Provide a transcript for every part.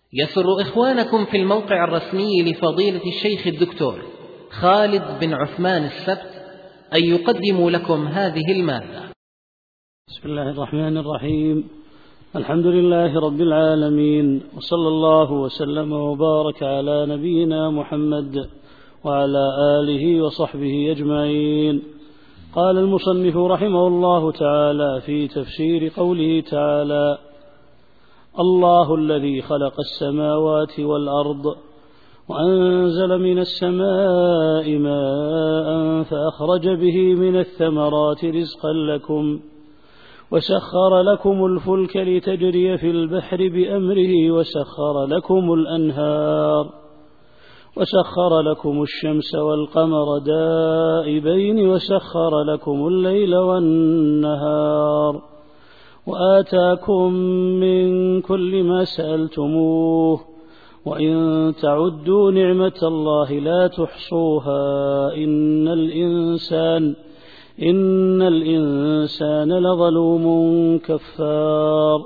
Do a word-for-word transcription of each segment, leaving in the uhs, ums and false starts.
يسر إخوانكم في الموقع الرسمي لفضيلة الشيخ الدكتور خالد بن عثمان السبت أن يقدموا لكم هذه المادة. بسم الله الرحمن الرحيم. الحمد لله رب العالمين، وصلى الله وسلم وبارك على نبينا محمد وعلى آله وصحبه أجمعين. قال المصنف رحمه الله تعالى في تفسير قوله تعالى: الله الذي خلق السماوات والأرض وأنزل من السماء ماء فأخرج به من الثمرات رزقا لكم وسخر لكم الفلك لتجري في البحر بأمره وسخر لكم الأنهار وسخر لكم الشمس والقمر دائبين وسخر لكم الليل والنهار وآتاكم من كل ما سألتموه وإن تعدوا نعمة الله لا تحصوها إن الإنسان إن الإنسان لظلوم كفار.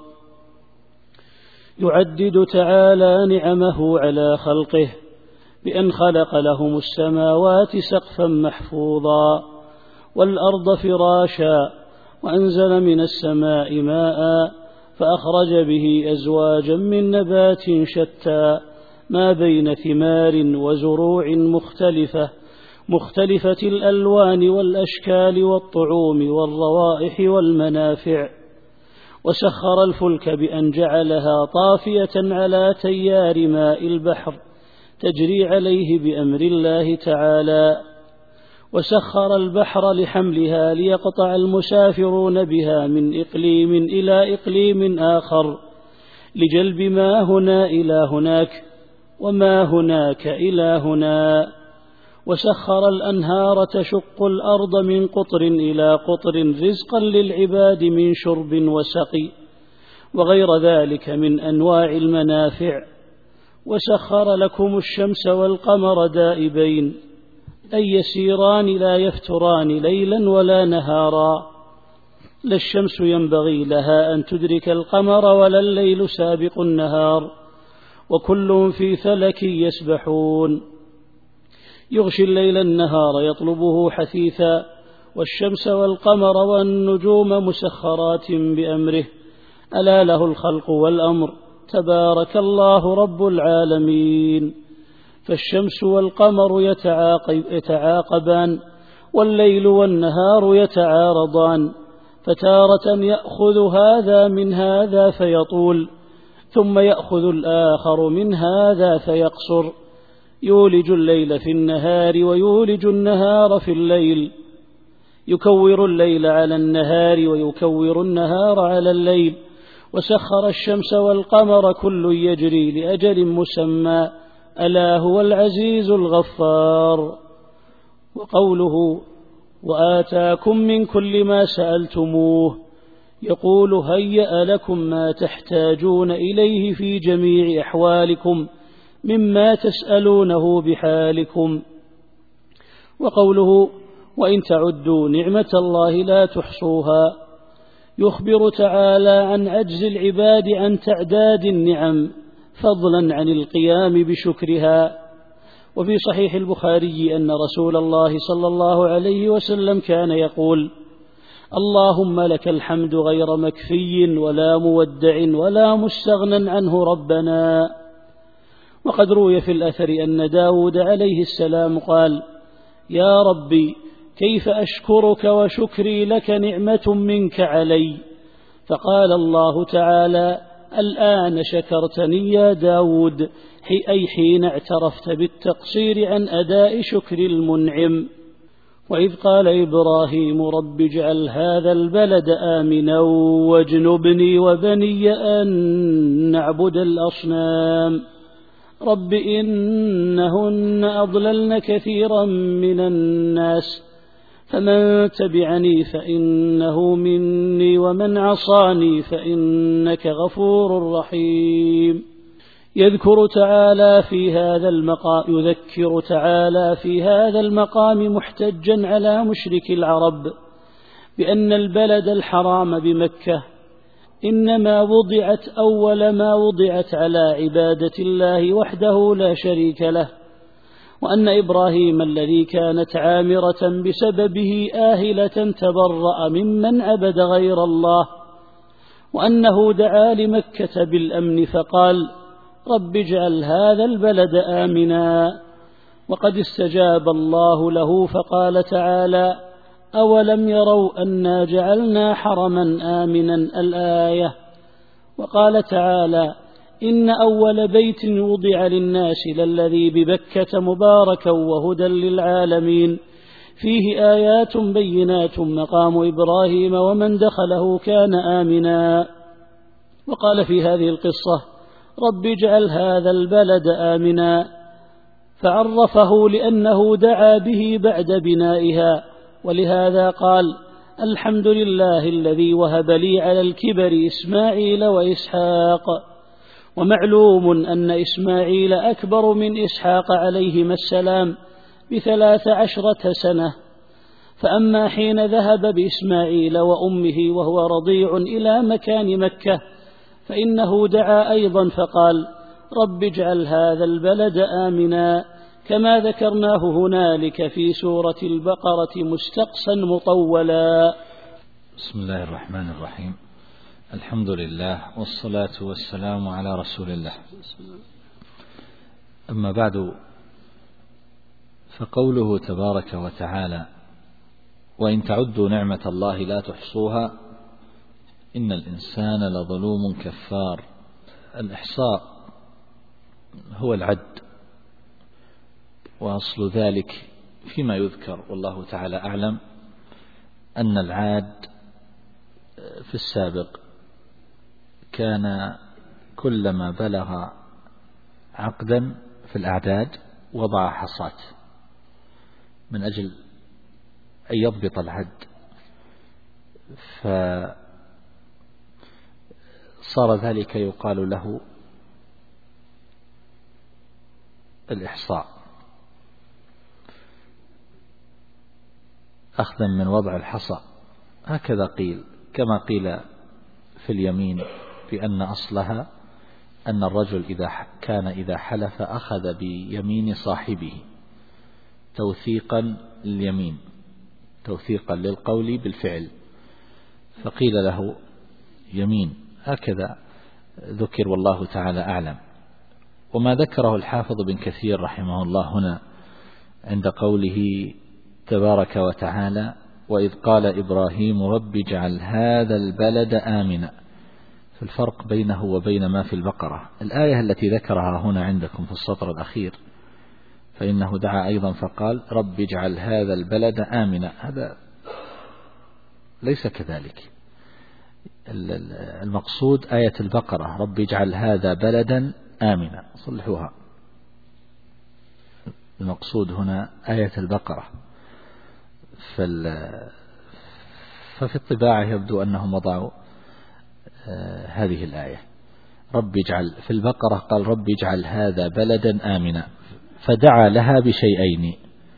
يعدد تعالى نعمه على خلقه بأن خلق لهم السماوات سقفا محفوظا والأرض فراشا وأنزل من السماء ماء فأخرج به أزواجا من نبات شتى ما بين ثمار وزروع مختلفة مختلفة الألوان والأشكال والطعوم والروائح والمنافع وسخر الفلك بأن جعلها طافية على تيار ماء البحر تجري عليه بأمر الله تعالى وسخر البحر لحملها ليقطع المسافرون بها من إقليم إلى إقليم آخر لجلب ما هنا إلى هناك وما هناك إلى هنا وسخر الأنهار تشق الأرض من قطر إلى قطر رزقا للعباد من شرب وسقي وغير ذلك من أنواع المنافع وسخر لكم الشمس والقمر دائبين أي يسيران لا يفتران ليلا ولا نهارا لا الشمس ينبغي لها أن تدرك القمر ولا الليل سابق النهار وكل في فلك يسبحون. يغشي الليل النهار يطلبه حثيثا والشمس والقمر والنجوم مسخرات بأمره ألا له الخلق والأمر تبارك الله رب العالمين. فالشمس والقمر يتعاقب يتعاقبان والليل والنهار يتعارضان فتارة يأخذ هذا من هذا فيطول ثم يأخذ الآخر من هذا فيقصر يولج الليل في النهار ويولج النهار في الليل يكور الليل على النهار ويكور النهار على الليل وسخر الشمس والقمر كل يجري لأجل مسمى ألا هو العزيز الغفار. وقوله وآتاكم من كل ما سألتموه يقول هيأ لكم ما تحتاجون إليه في جميع أحوالكم مما تسألونه بحالكم. وقوله وإن تعدوا نعمة الله لا تحصوها يخبر تعالى عن عجز العباد عن تعداد النعم فضلا عن القيام بشكرها. وفي صحيح البخاري أن رسول الله صلى الله عليه وسلم كان يقول اللهم لك الحمد غير مكفي ولا مودع ولا مستغنى عنه ربنا. وقد روي في الأثر أن داود عليه السلام قال يا ربي كيف أشكرك وشكري لك نعمة منك علي. فقال الله تعالى الآن شكرتني يا داود أي حين اعترفت بالتقصير عن أداء شكر المنعم. وإذ قال إبراهيم رب اجعل هذا البلد آمنا واجنبني وبني أن نعبد الأصنام رب إنهن أضللن كثيرا من الناس فمن تبعني فإنه مني ومن عصاني فإنك غفور رحيم. يذكر تعالى في هذا المقام يذكر تعالى في هذا المقام محتجا على مشرك العرب بأن البلد الحرام بمكة إنما وضعت أول ما وضعت على عبادة الله وحده لا شريك له، وأن إبراهيم الذي كانت عامرة بسببه آهلة تبرأ ممن عبد غير الله، وأنه دعا لمكة بالأمن فقال رب اجعل هذا البلد آمنا، وقد استجاب الله له فقال تعالى أولم يروا أنا جعلنا حرما آمنا الآية. وقال تعالى إن أول بيت وضع للناس للذي ببكة مباركا وهدى للعالمين فيه آيات بينات مقام إبراهيم ومن دخله كان آمنا. وقال في هذه القصة رب اجعل هذا البلد آمنا، فعرفه لأنه دعا به بعد بنائها، ولهذا قال الحمد لله الذي وهب لي على الكبر إسماعيل وإسحاق. ومعلوم أن إسماعيل أكبر من إسحاق عليهما السلام بثلاث عشرة سنة، فأما حين ذهب بإسماعيل وأمه وهو رضيع إلى مكان مكة فإنه دعا أيضا فقال رب اجعل هذا البلد آمنا، كما ذكرناه هنالك في سورة البقرة مستقصا مطولا. بسم الله الرحمن الرحيم، الحمد لله والصلاة والسلام على رسول الله. أما بعد، فقوله تبارك وتعالى وإن تعدوا نعمة الله لا تحصوها إن الإنسان لظلوم كفار. الإحصاء هو العد، وأصل ذلك فيما يذكر والله تعالى أعلم أن العاد في السابق كان كلما بلغ عقدا في الأعداد وضع حصات من أجل أن يضبط العد، فصار ذلك يقال له الإحصاء، أخذا من وضع الحصى. هكذا قيل، كما قيل في اليمين بأن أصلها أن الرجل إذا كان إذا حلف أخذ بيمين صاحبه توثيقا لليمين، توثيقا للقول بالفعل، فقيل له يمين. هكذا ذكر والله تعالى أعلم. وما ذكره الحافظ بن كثير رحمه الله هنا عند قوله تبارك وتعالى وإذ قال إبراهيم رب اجعل هذا البلد آمنا، في الفرق بينه وبين ما في البقرة. الآية التي ذكرها هنا عندكم في السطر الأخير فإنه دعا أيضا فقال رب اجعل هذا البلد آمنا، هذا ليس كذلك. المقصود آية البقرة رب اجعل هذا بلدا آمنا، صلحوها. المقصود هنا آية البقرة. ففي الطباعة يبدو أنهم وضعوا هذه الآية رب اجعل، في البقرة قال رب اجعل هذا بلدا آمنا، فدعا لها بشيئين: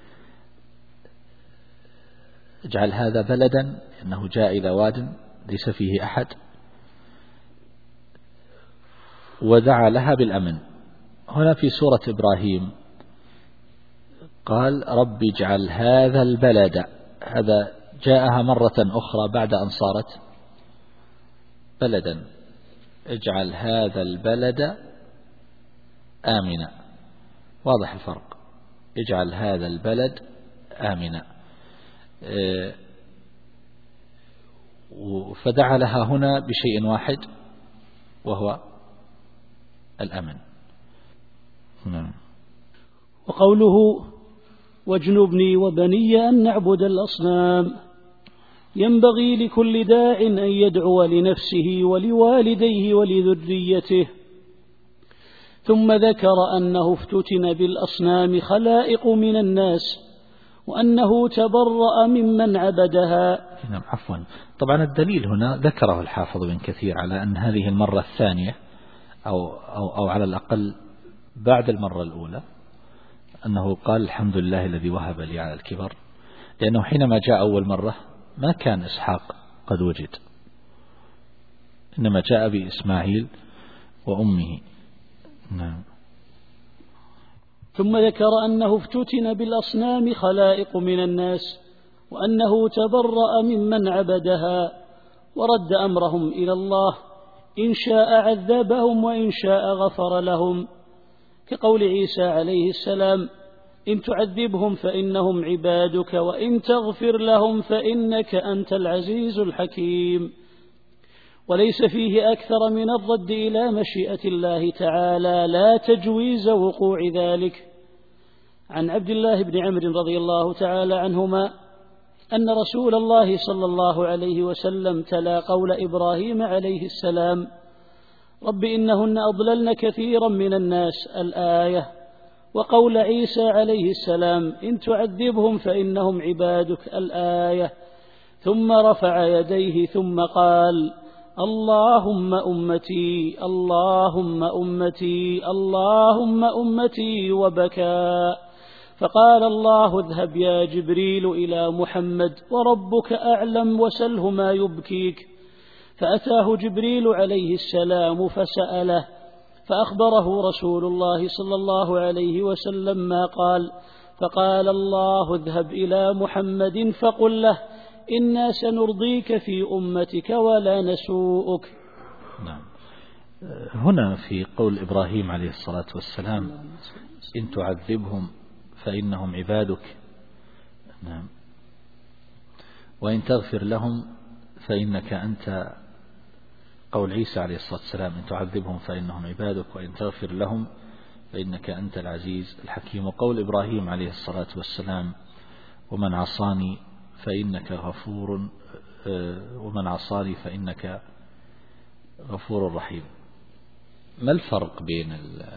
اجعل هذا بلدا أنه جاء إلى واد ليس فيه أحد، ودعا لها بالأمن. هنا في سورة إبراهيم قال رب اجعل هذا البلد، هذا جاءها مرة أخرى بعد أن صارت بلدا، اجعل هذا البلد آمنا، واضح الفرق، اجعل هذا البلد آمنا. فدعا لها هنا بشيء واحد وهو الأمن. وقوله واجنبني وبني أن نعبد الأصنام، ينبغي لكل داع أن يدعو لنفسه ولوالديه ولذريته. ثم ذكر أنه افتتن بالأصنام خلائق من الناس، وأنه تبرأ ممن عبدها. نعم، عفوا. طبعا الدليل هنا ذكره الحافظ بن كثير على أن هذه المرة الثانية أو, أو, أو على الأقل بعد المرة الأولى أنه قال الحمد لله الذي وهب لي على الكبر، لأنه حينما جاء أول مرة ما كان إسحاق قد وجد، إنما جاء بإسماعيل وأمه. نعم. ثم ذكر أنه افتتن بالأصنام خلائق من الناس، وأنه تبرأ ممن عبدها ورد أمرهم إلى الله، إن شاء عذبهم وإن شاء غفر لهم، كقول عيسى عليه السلام: إن تعذبهم فإنهم عبادك وإن تغفر لهم فإنك أنت العزيز الحكيم. وليس فيه أكثر من الرد إلى مشيئة الله تعالى لا تجويز وقوع ذلك. عن عبد الله بن عمرو رضي الله تعالى عنهما أن رسول الله صلى الله عليه وسلم تلا قول إبراهيم عليه السلام: رب إنهن أضللن كثيرا من الناس، الآية، وقول عيسى عليه السلام: إن تعذبهم فإنهم عبادك، الآية، ثم رفع يديه ثم قال: اللهم أمتي اللهم أمتي اللهم أمتي، وبكى. فقال الله: اذهب يا جبريل إلى محمد وربك أعلم وسله ما يبكيك. فأتاه جبريل عليه السلام فسأله، فأخبره رسول الله صلى الله عليه وسلم ما قال، فقال الله: اذهب إلى محمد فقل له: إنا سنرضيك في أمتك ولا نسوءك. نعم. هنا في قول إبراهيم عليه الصلاة والسلام: إن تعذبهم فإنهم عبادك، نعم، وإن تغفر لهم فإنك أنت، قول عيسى عليه الصلاة والسلام: إن تعذبهم فإنهم عبادك وإن تغفر لهم فإنك أنت العزيز الحكيم. وقول إبراهيم عليه الصلاة والسلام: ومن عصاني فإنك غفور ومن عصاني فإنك غفور رحيم. ما الفرق بين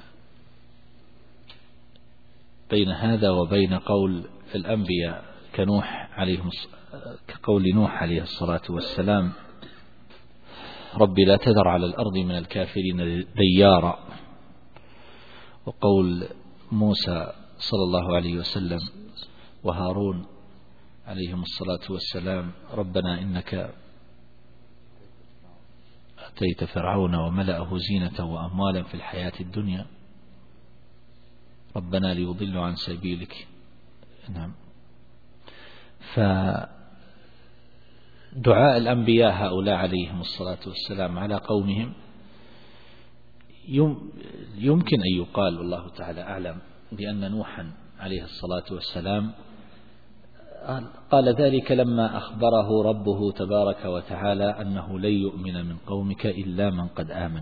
بين هذا وبين قول الأنبياء كنوح عليهم كقول نوح عليه الصلاة والسلام: ربي لا تذر على الأرض من الكافرين ديارا، وقول موسى صلى الله عليه وسلم وهارون عليهم الصلاة والسلام: ربنا إنك أتيت فرعون وملأه زينة وأموالا في الحياة الدنيا ربنا ليضلوا عن سبيلك. نعم. فدعاء الأنبياء هؤلاء عليهم الصلاة والسلام على قومهم يمكن أن يقال والله تعالى أعلم بأن نوحا عليه الصلاة والسلام قال ذلك لما أخبره ربه تبارك وتعالى أنه لن يؤمن من قومك إلا من قد آمن،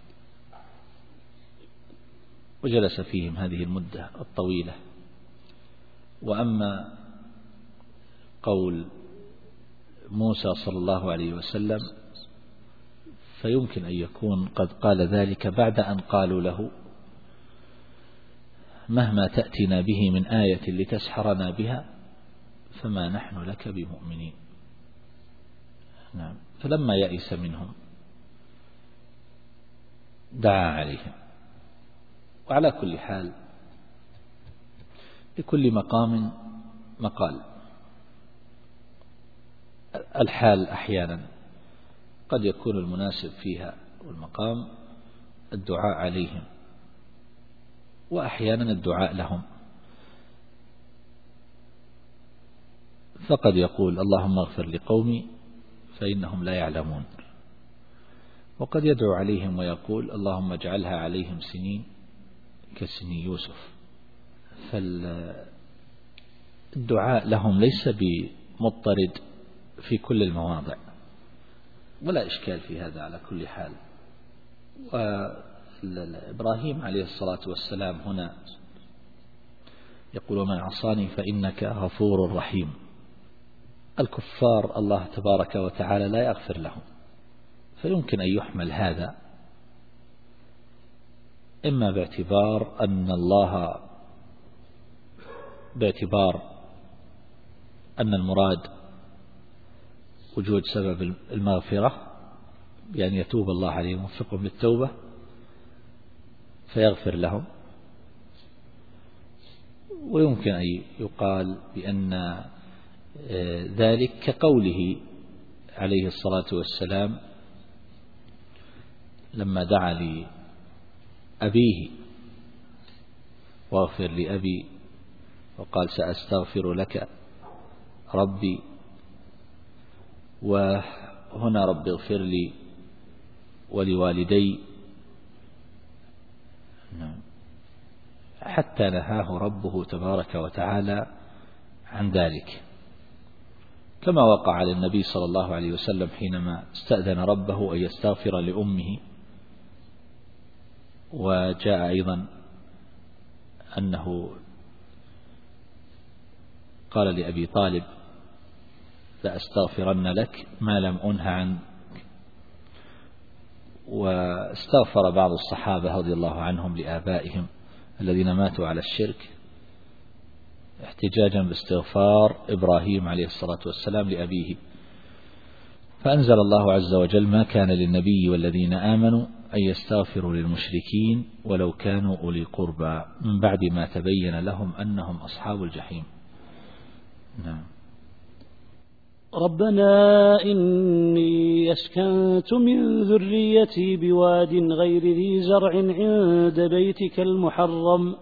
وجلس فيهم هذه المدة الطويلة. وأما قول موسى صلى الله عليه وسلم فيمكن أن يكون قد قال ذلك بعد أن قالوا له: مهما تأتنا به من آية لتسحرنا بها فما نحن لك بمؤمنين. نعم. فلما يئس منهم دعا عليهم. وعلى كل حال لكل مقام مقال. الحال أحيانا قد يكون المناسب فيها والمقام الدعاء عليهم، وأحيانا الدعاء لهم، فقد يقول: اللهم اغفر لقومي فإنهم لا يعلمون، وقد يدعو عليهم ويقول: اللهم اجعلها عليهم سنين كسني يوسف. فالدعاء لهم ليس بمضطرد في كل المواضع، ولا إشكال في هذا على كل حال. وإبراهيم عليه الصلاة والسلام هنا يقول: ومن عصاني فإنك غفور رحيم. الكفار الله تبارك وتعالى لا يغفر لهم، فيمكن أن يحمل هذا إما باعتبار أن الله باعتبار أن المراد وجود سبب المغفرة بأن يتوب الله عليهم ويوفقهم للتوبة فيغفر لهم، ويمكن أن يقال بأن ذلك كقوله عليه الصلاة والسلام: لما دعا لأبيه واغفر لأبي وقال سأستغفر لك ربي، وهنا رب اغفر لي ولوالدي، حتى نهاه ربه تبارك وتعالى عن ذلك، كما وقع للنبي صلى الله عليه وسلم حينما استأذن ربه أن يستغفر لأمه. وجاء أيضا أنه قال لأبي طالب لأستغفرن لك ما لم أنه عنك. واستغفر بعض الصحابة رضي الله عنهم لآبائهم الذين ماتوا على الشرك احتجاجا باستغفار إبراهيم عليه الصلاة والسلام لأبيه، فأنزل الله عز وجل ما كان للنبي والذين آمنوا أن يستغفروا للمشركين ولو كانوا أولي قربى من بعد ما تبين لهم أنهم أصحاب الجحيم. نعم. ربنا إني أسكنت من ذريتي بواد غير ذي زرع عند بيتك المحرم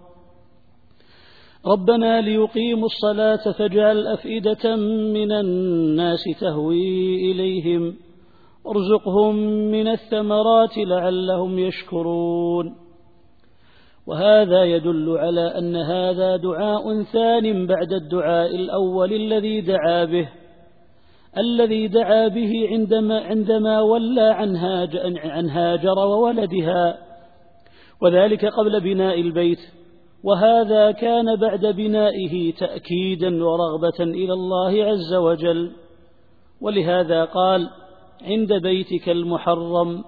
ربنا ليقيموا الصلاة فاجعل أفئدة من الناس تهوي إليهم وارزقهم من الثمرات لعلهم يشكرون. وهذا يدل على أن هذا دعاء ثان بعد الدعاء الأول الذي دعا به الذي دعا به عندما عندما ولى عن هاجر وولدها، وذلك قبل بناء البيت، وهذا كان بعد بنائه تأكيدا ورغبة إلى الله عز وجل، ولهذا قال عند بيتك المحرم.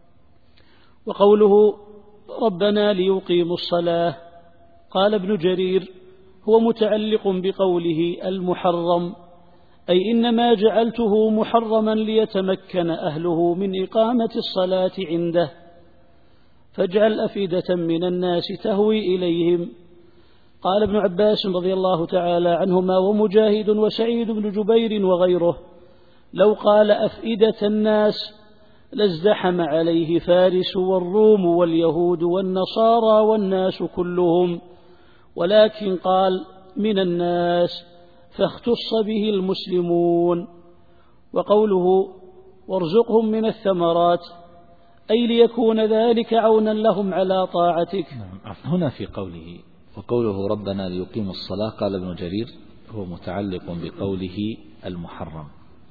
وقوله ربنا ليقيموا الصلاة قال ابن جرير هو متعلق بقوله المحرم، أي إنما جعلته محرما ليتمكن أهله من إقامة الصلاة عنده، فاجعل أفئدة من الناس تهوي إليهم. قال ابن عباس رضي الله تعالى عنهما ومجاهد وسعيد بن جبير وغيره لو قال أفئدة الناس لازدحم عليه فارس والروم واليهود والنصارى والناس كلهم، ولكن قال من الناس فاختص به المسلمون. وقوله وارزقهم من الثمرات أي ليكون ذلك عونا لهم على طاعتك. هنا في قوله وقوله ربنا ليقيموا الصلاة قال ابن جرير هو متعلق بقوله المحرم،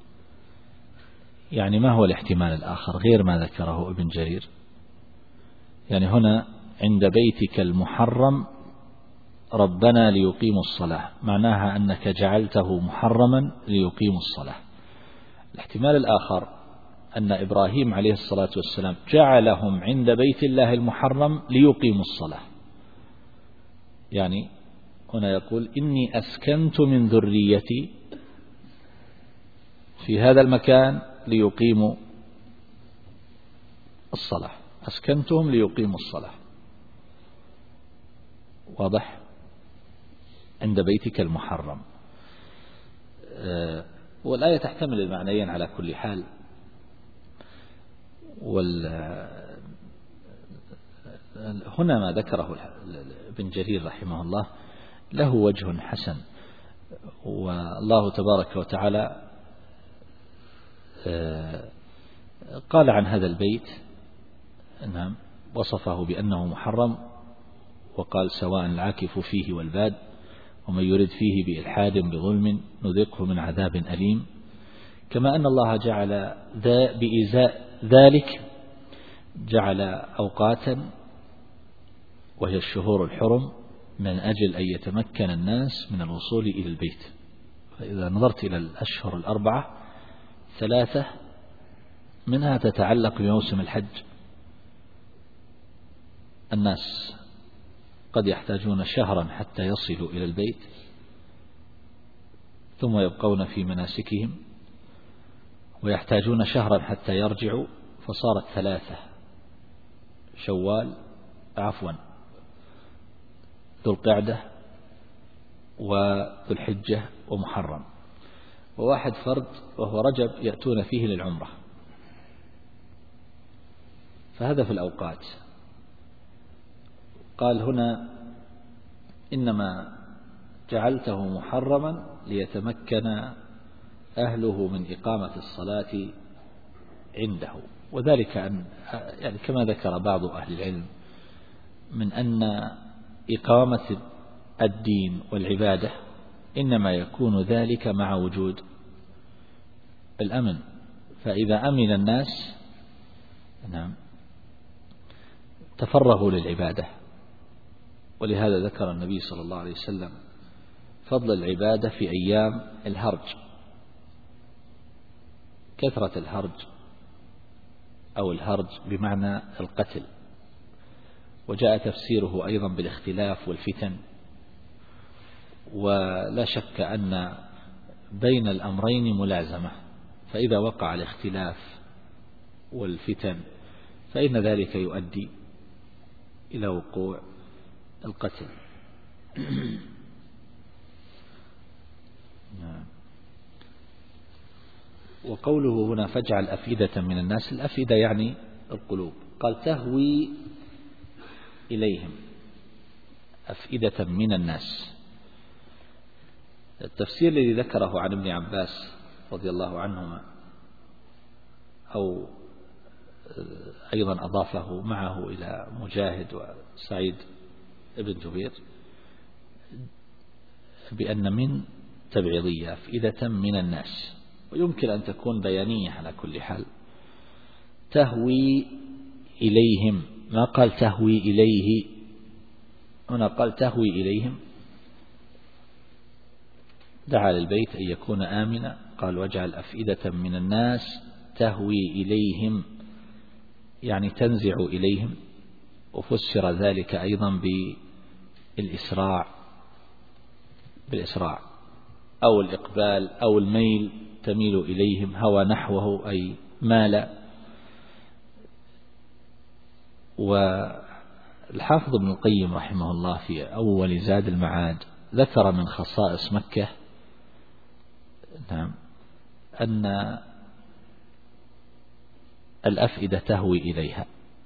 يعني ما هو الاحتمال الآخر غير ما ذكره ابن جرير؟ يعني هنا عند بيتك المحرم ربنا ليقيموا الصلاة معناها أنك جعلته محرما ليقيموا الصلاة. الاحتمال الآخر أن إبراهيم عليه الصلاة والسلام جعلهم عند بيت الله المحرم ليقيموا الصلاة، يعني هنا يقول إني أسكنت من ذريتي في هذا المكان ليقيموا الصلاة، أسكنتهم ليقيموا الصلاة، واضح؟ عند بيتك المحرم. والآية تحتمل المعنيين على كل حال، وال هنا ما ذكره ابن جرير رحمه الله له وجه حسن، والله تبارك وتعالى قال عن هذا البيت نعم وصفه بأنه محرم، وقال سواء العاكف فيه والباد ومن يرد فيه بإلحاد بظلم نذقه من عذاب أليم. كما أن الله جعل بإزاء ذلك جعل أوقاتا وهي الشهور الحرم من أجل أن يتمكن الناس من الوصول إلى البيت. فإذا نظرت إلى الأشهر الأربعة ثلاثة منها تتعلق بموسم الحج، الناس قد يحتاجون شهرا حتى يصلوا إلى البيت ثم يبقون في مناسكهم، ويحتاجون شهرا حتى يرجعوا، فصارت ثلاثة شوال عفوا ذو القعدة وذو الحجة ومحرم، وواحد فرد وهو رجب يأتون فيه للعمرة. فهذا في الأوقات. قال هنا إنما جعلته محرما ليتمكن أهله من إقامة الصلاة عنده، وذلك أن يعني كما ذكر بعض أهل العلم من أن إقامة الدين والعبادة إنما يكون ذلك مع وجود الأمن، فإذا أمن الناس نعم تفرغوا للعبادة. ولهذا ذكر النبي صلى الله عليه وسلم فضل العبادة في أيام الهرج، كثرة الهرج أو الهرج بمعنى القتل، وجاء تفسيره أيضا بالاختلاف والفتن. ولا شك أن بين الأمرين ملازمة، فإذا وقع الاختلاف والفتن فإن ذلك يؤدي إلى وقوع القتل. وقوله هنا فاجعل أفئدة من الناس، الأفئدة يعني القلوب، قال تهوي إليهم، أفئدة من الناس. التفسير الذي ذكره عن ابن عباس رضي الله عنهما أو أيضا أضافه معه إلى مجاهد وسعيد ابن جبير بأن من تبعيضية أفئدة من الناس، ويمكن أن تكون بيانية على كل حال. تهوي إليهم، ما قال تهوي إليه، هنا قال تهوي إليهم، دعا للبيت أن يكون آمنا، قال واجعل أفئدة من الناس تهوي إليهم يعني تنزع إليهم. وفسر ذلك أيضا بالإسراع بالإسراع أو الإقبال أو الميل، تميل إليهم، هوى نحوه أي مال. والحافظ ابن القيم رحمه الله في أول زاد المعاد ذكر من خصائص مكة نعم أن الأفئدة تهوي إليها،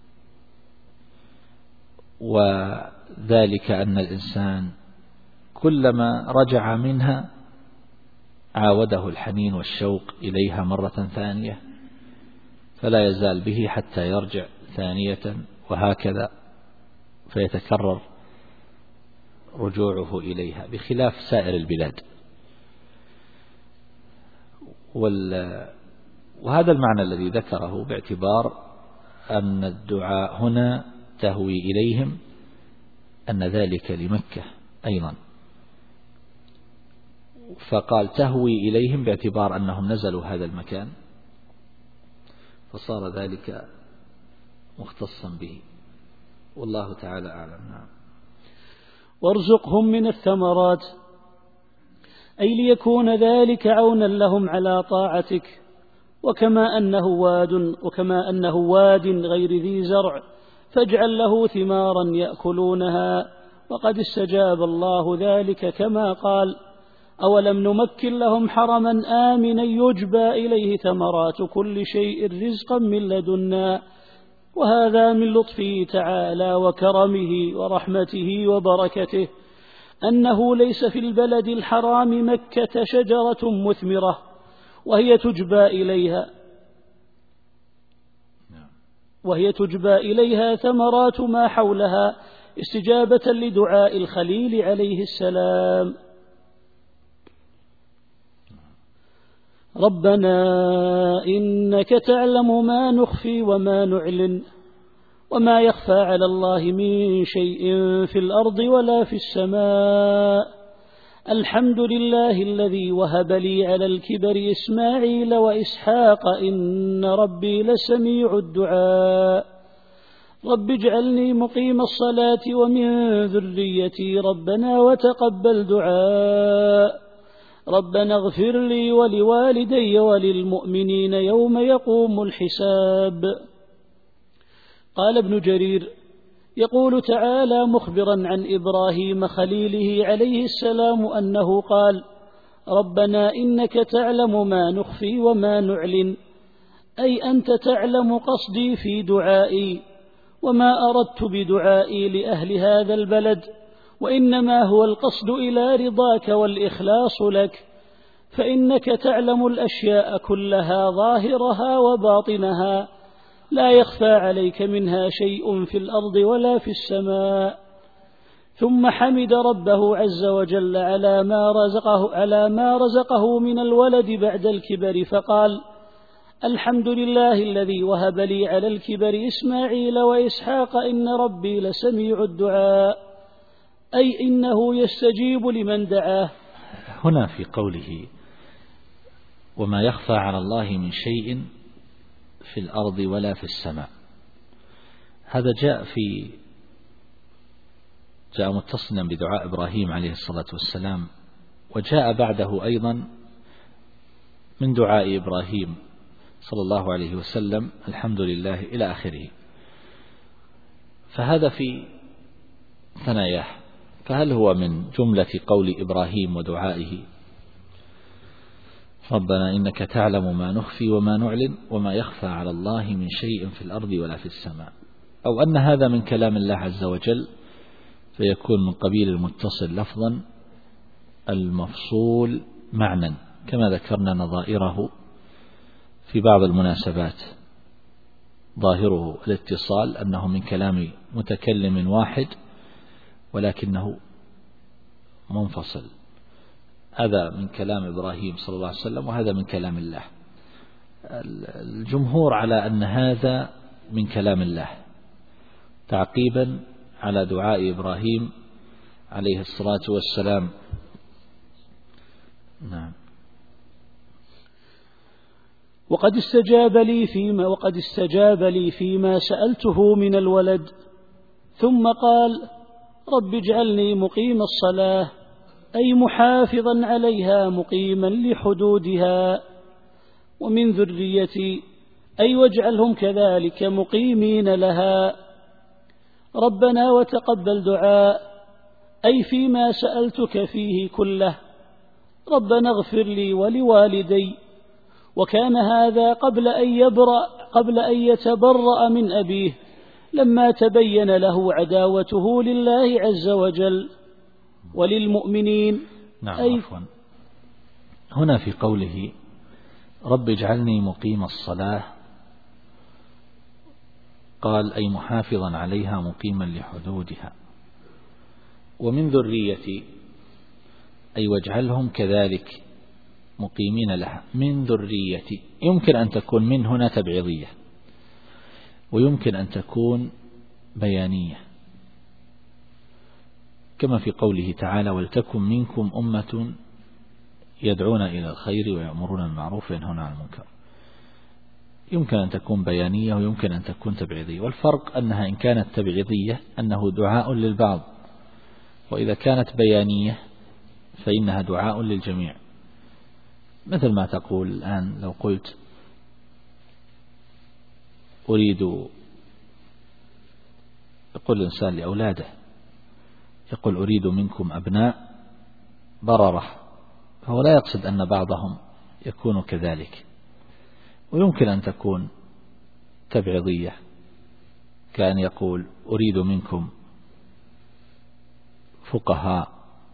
وذلك أن الإنسان كلما رجع منها عاوده الحنين والشوق إليها مرة ثانية، فلا يزال به حتى يرجع ثانية، وهكذا فيتكرر رجوعه إليها بخلاف سائر البلاد. وهذا المعنى الذي ذكره باعتبار أن الدعاء هنا تهوي إليهم أن ذلك لمكة أيضا، فقال تهوي إليهم باعتبار أنهم نزلوا هذا المكان، فصار ذلك مختصا به، والله تعالى أعلم. نعم. وارزقهم من الثمرات، أي ليكون ذلك عونا لهم على طاعتك، وكما أنه واد وكما أنه واد غير ذي زرع فاجعل له ثمارا يأكلونها، وقد استجاب الله ذلك كما قال أولم نمكن لهم حرما آمنا يجبى إليه ثمرات كل شيء رزقا من لدنا. وهذا من لطفه تعالى وكرمه ورحمته وبركته أنه ليس في البلد الحرام مكة شجرة مثمرة وهي تجبى إليها وهي تجبى إليها ثمرات ما حولها استجابة لدعاء الخليل عليه السلام. ربنا إنك تعلم ما نخفي وما نعلن وما يخفى على الله من شيء في الأرض ولا في السماء. الحمد لله الذي وهب لي على الكبر إسماعيل وإسحاق إن ربي لسميع الدعاء. رب اجعلني مقيم الصلاة ومن ذريتي ربنا وتقبل دعاء. ربنا اغفر لي ولوالدي وللمؤمنين يوم يقوم الحساب. قال ابن جرير يقول تعالى مخبرا عن إبراهيم خليله عليه السلام أنه قال ربنا إنك تعلم ما نخفي وما نعلن أي أنت تعلم قصدي في دعائي وما أردت بدعائي لأهل هذا البلد، وإنما هو القصد إلى رضاك والإخلاص لك، فإنك تعلم الأشياء كلها ظاهرها وباطنها، لا يخفى عليك منها شيء في الأرض ولا في السماء. ثم حمد ربه عز وجل على ما رزقه, على ما رزقه من الولد بعد الكبر، فقال: الحمد لله الذي وهب لي على الكبر إسماعيل وإسحاق إن ربي لسميع الدعاء، أي إنه يستجيب لمن دعاه. هنا في قوله وما يخفى على الله من شيء في الأرض ولا في السماء، هذا جاء في جاء متصلا بدعاء إبراهيم عليه الصلاة والسلام، وجاء بعده أيضا من دعاء إبراهيم صلى الله عليه وسلم الحمد لله إلى آخره، فهذا في ثناياه. فهل هو من جملة قول إبراهيم ودعائه ربنا إنك تعلم ما نخفي وما نعلن وما يخفى على الله من شيء في الأرض ولا في السماء، أو أن هذا من كلام الله عز وجل فيكون من قبيل المتصل لفظا المفصول معنى، كما ذكرنا نظائره في بعض المناسبات. ظاهره الاتصال أنه من كلام متكلم واحد ولكنه منفصل، هذا من كلام إبراهيم صلى الله عليه وسلم وهذا من كلام الله. الجمهور على أن هذا من كلام الله تعقيبا على دعاء إبراهيم عليه الصلاة والسلام. نعم. وقد استجاب لي فيما وقد استجاب لي فيما سألته من الولد، ثم قال: رب اجعلني مقيم الصلاة، أي محافظا عليها مقيما لحدودها، ومن ذريتي، أي واجعلهم كذلك مقيمين لها. ربنا وتقبل دعاء، أي فيما سألتك فيه كله. ربنا اغفر لي ولوالدي. وكان هذا قبل أن يبرأ قبل أن يتبرأ من أبيه، لما تبين له عداوته لله عز وجل وللمؤمنين. نعم. عفوا، هنا في قوله رب اجعلني مقيم الصلاة قال أي محافظا عليها مقيما لحدودها، ومن ذريتي أي واجعلهم كذلك مقيمين لها. من ذريتي يمكن أن تكون من هنا تبعيضية، ويمكن أن تكون بيانية، كما في قوله تعالى ولتكن منكم أمة يدعون إلى الخير ويأمرون بالمعروف وينهون عن المنكر. يمكن أن تكون بيانية ويمكن أن تكون تبعيضية، والفرق أنها إن كانت تبعيضية أنه دعاء للبعض، وإذا كانت بيانية فإنها دعاء للجميع. مثل ما تقول الآن لو قلت أريد، يقول الإنسان لأولاده، يقول أريد منكم أبناء بررة، فهو لا يقصد أن بعضهم يكون كذلك. ويمكن أن تكون تبعيضية، كان يقول أريد منكم فقهاء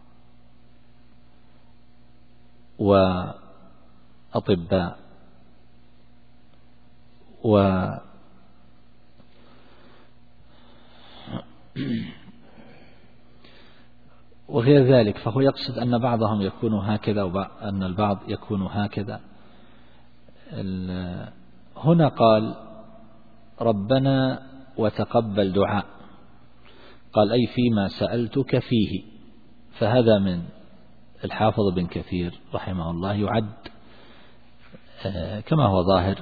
وأطباء و وغير ذلك، فهو يقصد أن بعضهم يكون هكذا وأن البعض يكون هكذا. هنا قال ربنا وتقبل دعاء، قال أي فيما سألتك فيه، فهذا من الحافظ بن كثير رحمه الله يعد كما هو ظاهر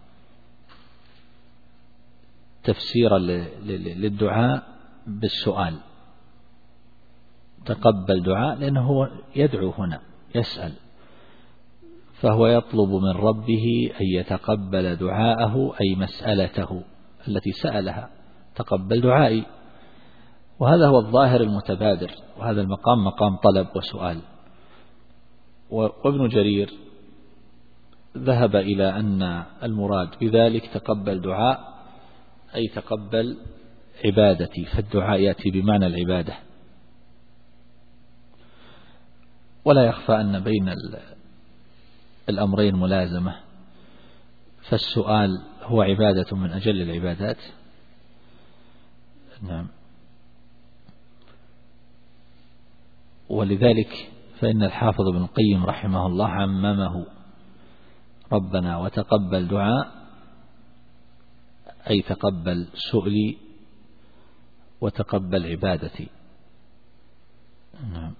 تفسيرا للدعاء بالسؤال. تقبل دعاء لأنه هو يدعو هنا يسأل، فهو يطلب من ربه أن يتقبل دعاءه أي مسألته التي سألها، تقبل دعائي. وهذا هو الظاهر المتبادر، وهذا المقام مقام طلب وسؤال. وابن جرير ذهب إلى أن المراد بذلك تقبل دعاء أي تقبل عبادتي، فالدعاء يأتي بمعنى العبادة. ولا يخفى أن بين الأمرين ملازمة، فالسؤال هو عبادة من أجل العبادات. نعم. ولذلك فإن الحافظ ابن القيم رحمه الله عممه: ربنا وتقبل دعاء أي تقبل سؤلي وتقبل عبادتي. نعم.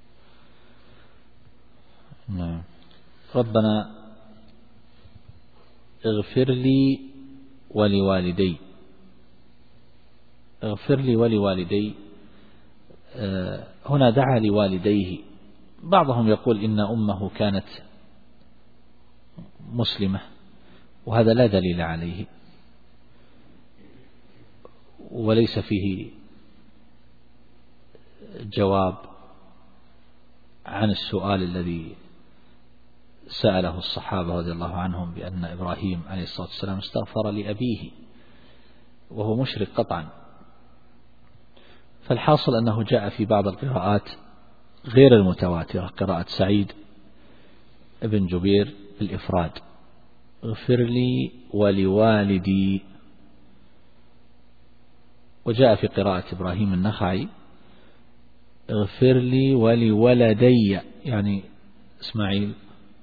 نعم. ربنا اغفر لي ولوالدي. اغفر لي ولوالدي هنا دعا لوالديه. بعضهم يقول إن أمه كانت مسلمة، وهذا لا دليل عليه، وليس فيه جواب عن السؤال الذي سأله الصحابة رضي الله عنهم بأن إبراهيم عليه الصلاة والسلام استغفر لأبيه وهو مشرك قطعا. فالحاصل أنه جاء في بعض القراءات غير المتواترة، قراءة سعيد ابن جبير بالإفراد: اغفر لي ولوالدي. وجاء في قراءة إبراهيم النخعي: اغفر لي ولولدي، يعني إسماعيل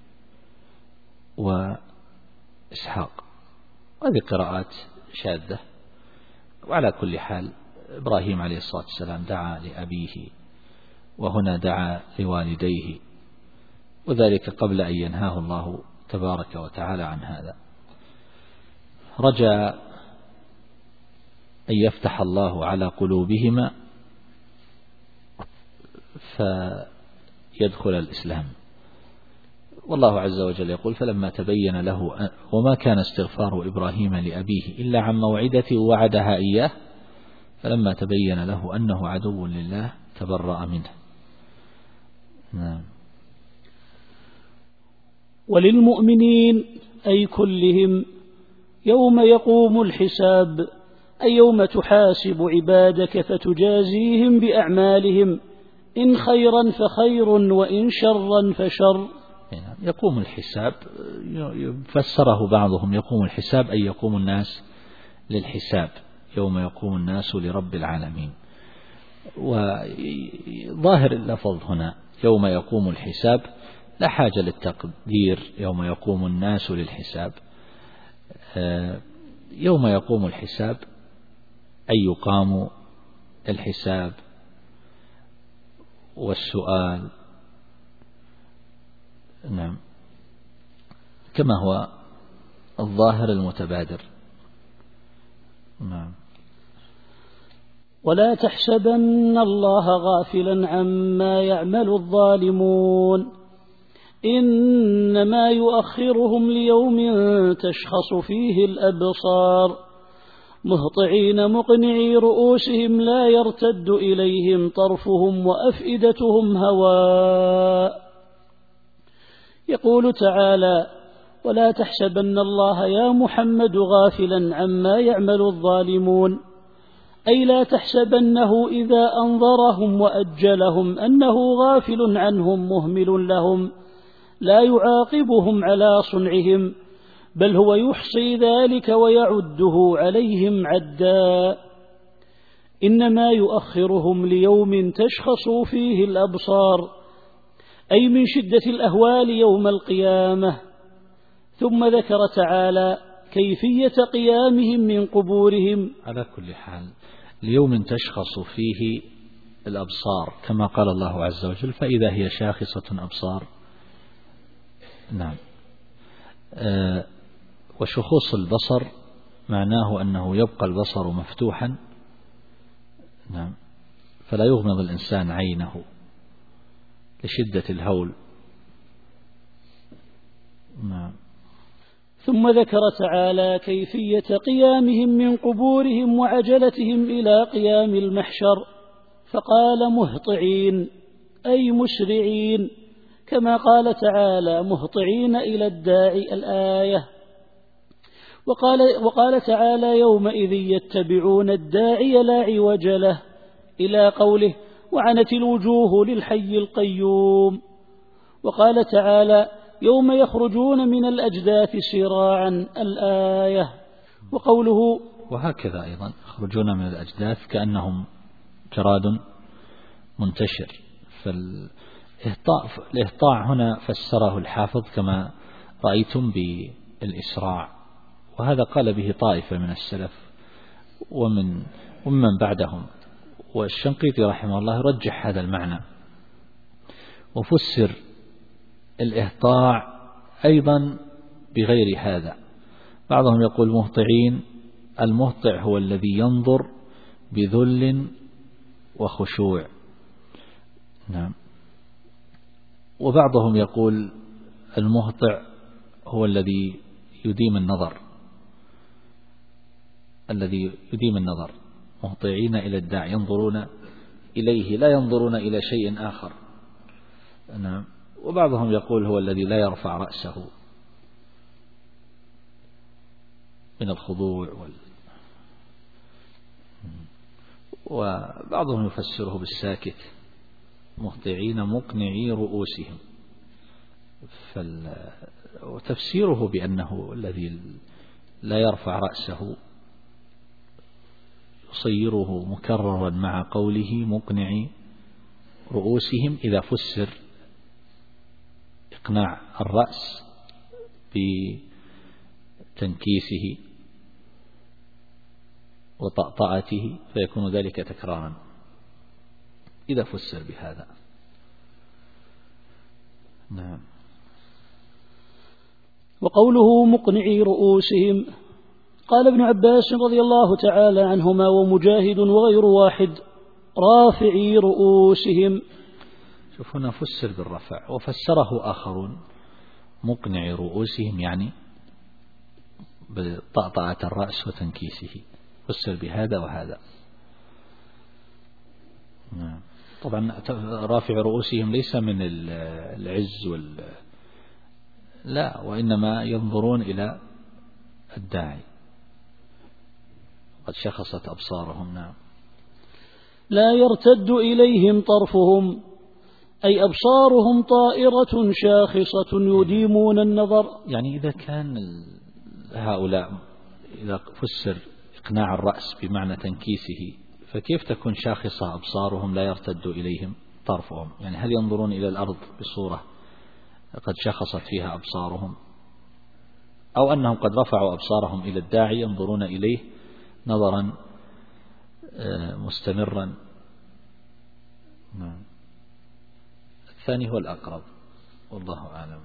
وإسحاق. هذه قراءات شاذة. وعلى كل حال إبراهيم عليه الصلاة والسلام دعا لأبيه، وهنا دعا لوالديه، وذلك قبل أن ينهاه الله تبارك وتعالى عن هذا. رجا أن يفتح الله على قلوبهما فيدخل الإسلام. والله عز وجل يقول: فلما تبين له وما كان استغفار إبراهيم لأبيه إلا عن موعدة وعدها إياه فلما تبين له أنه عدو لله تبرأ منه. نعم. وللمؤمنين أي كلهم يوم يقوم الحساب، أي يوم تحاسب عبادك فتجازيهم بأعمالهم، إن خيرا فخير وإن شرا فشر. يقوم الحساب فسره بعضهم: يقوم الحساب أي يقوم الناس للحساب، يوم يقوم الناس لرب العالمين. وظاهر اللفظ هنا يوم يقوم الحساب لا حاجة للتقدير يوم يقوم الناس للحساب. يوم يقوم الحساب أي يقام الحساب والسؤال. نعم، كما هو الظاهر المتبادر. نعم. ولا تحسبن الله غافلا عما يعمل الظالمون، إنما يؤخرهم ليوم تشخص فيه الأبصار، مهطعين مقنعي رؤوسهم لا يرتد إليهم طرفهم وأفئدتهم هواء. يقول تعالى: ولا تحسبن الله يا محمد غافلا عما يعمل الظالمون، أي لا تحسبنه إذا أنظرهم وأجلهم أنه غافل عنهم مهمل لهم، لا يعاقبهم على صنعهم، بل هو يحصي ذلك ويعده عليهم عدا. إنما يؤخرهم ليوم تشخص فيه الأبصار، أي من شدة الأهوال يوم القيامة. ثم ذكر تعالى كيفية قيامهم من قبورهم. على كل حال ليوم تشخص فيه الأبصار، كما قال الله عز وجل: فإذا هي شاخصة أبصار. نعم. أه وشخوص البصر معناه أنه يبقى البصر مفتوحا. نعم. فلا يغمض الإنسان عينه لشدة الهول. نعم. ثم ذكر تعالى كيفية قيامهم من قبورهم وعجلتهم إلى قيام المحشر، فقال: مهطعين أي مسرعين، كما قال تعالى مهطعين إلى الداعي الآية. وقال, وقال تعالى يومئذ يتبعون الداعي لا عوج له إلى قوله وعنت الوجوه للحي القيوم. وقال تعالى يوم يخرجون من الأجداث سراعا الآية. وقوله وهكذا أيضا يخرجون من الأجداث كأنهم جراد منتشر. فالإهطاع هنا فسره الحافظ كما رأيتم بالإسراع، وهذا قال به طائفة من السلف ومن ومن بعدهم، والشنقيطي رحمه الله يرجح هذا المعنى. وفسر الإهطاع أيضا بغير هذا، بعضهم يقول مهطعين، المهطع هو الذي ينظر بذل وخشوع، نعم. وبعضهم يقول المهطع هو الذي يديم النظر، الذي يديم النظر، مهطعين إلى الداعي ينظرون إليه لا ينظرون إلى شيء آخر، نعم. وبعضهم يقول هو الذي لا يرفع رأسه من الخضوع وال... وبعضهم يفسره بالساكت، مهطعين مقنعي رؤوسهم. فال... وتفسيره بأنه الذي لا يرفع رأسه يصيره مكررا مع قوله مقنعي رؤوسهم، إذا فسر إقناع الرأس بتنكيسه وطأطأته فيكون ذلك تكرارا إذا فسر بهذا، نعم. وقوله مقنعي رؤوسهم، قال ابن عباس رضي الله تعالى عنهما ومجاهد وغير واحد رافعي رؤوسهم. شوف هنا فسر بالرفع، وفسره آخرون مقنعي رؤوسهم يعني بطأطأة الرأس وتنكيسه، فسر بهذا وهذا، نعم. طبعا رافع رؤوسهم ليس من العز وال لا، وإنما ينظرون إلى الداعي، قد شخصت أبصارهم، نعم. لا يرتد إليهم طرفهم، أي أبصارهم طائرة شاخصة يديمون النظر. يعني إذا كان هؤلاء إذا فسر إقناع الرأس بمعنى تنكيسه، فكيف تكون شاخصة أبصارهم لا يرتد إليهم طرفهم؟ يعني هل ينظرون إلى الأرض بصورة قد شخصت فيها أبصارهم، أو أنهم قد رفعوا أبصارهم إلى الداعي ينظرون إليه نظرا مستمرا؟ نعم. الثاني هو الأقرب والله أعلم.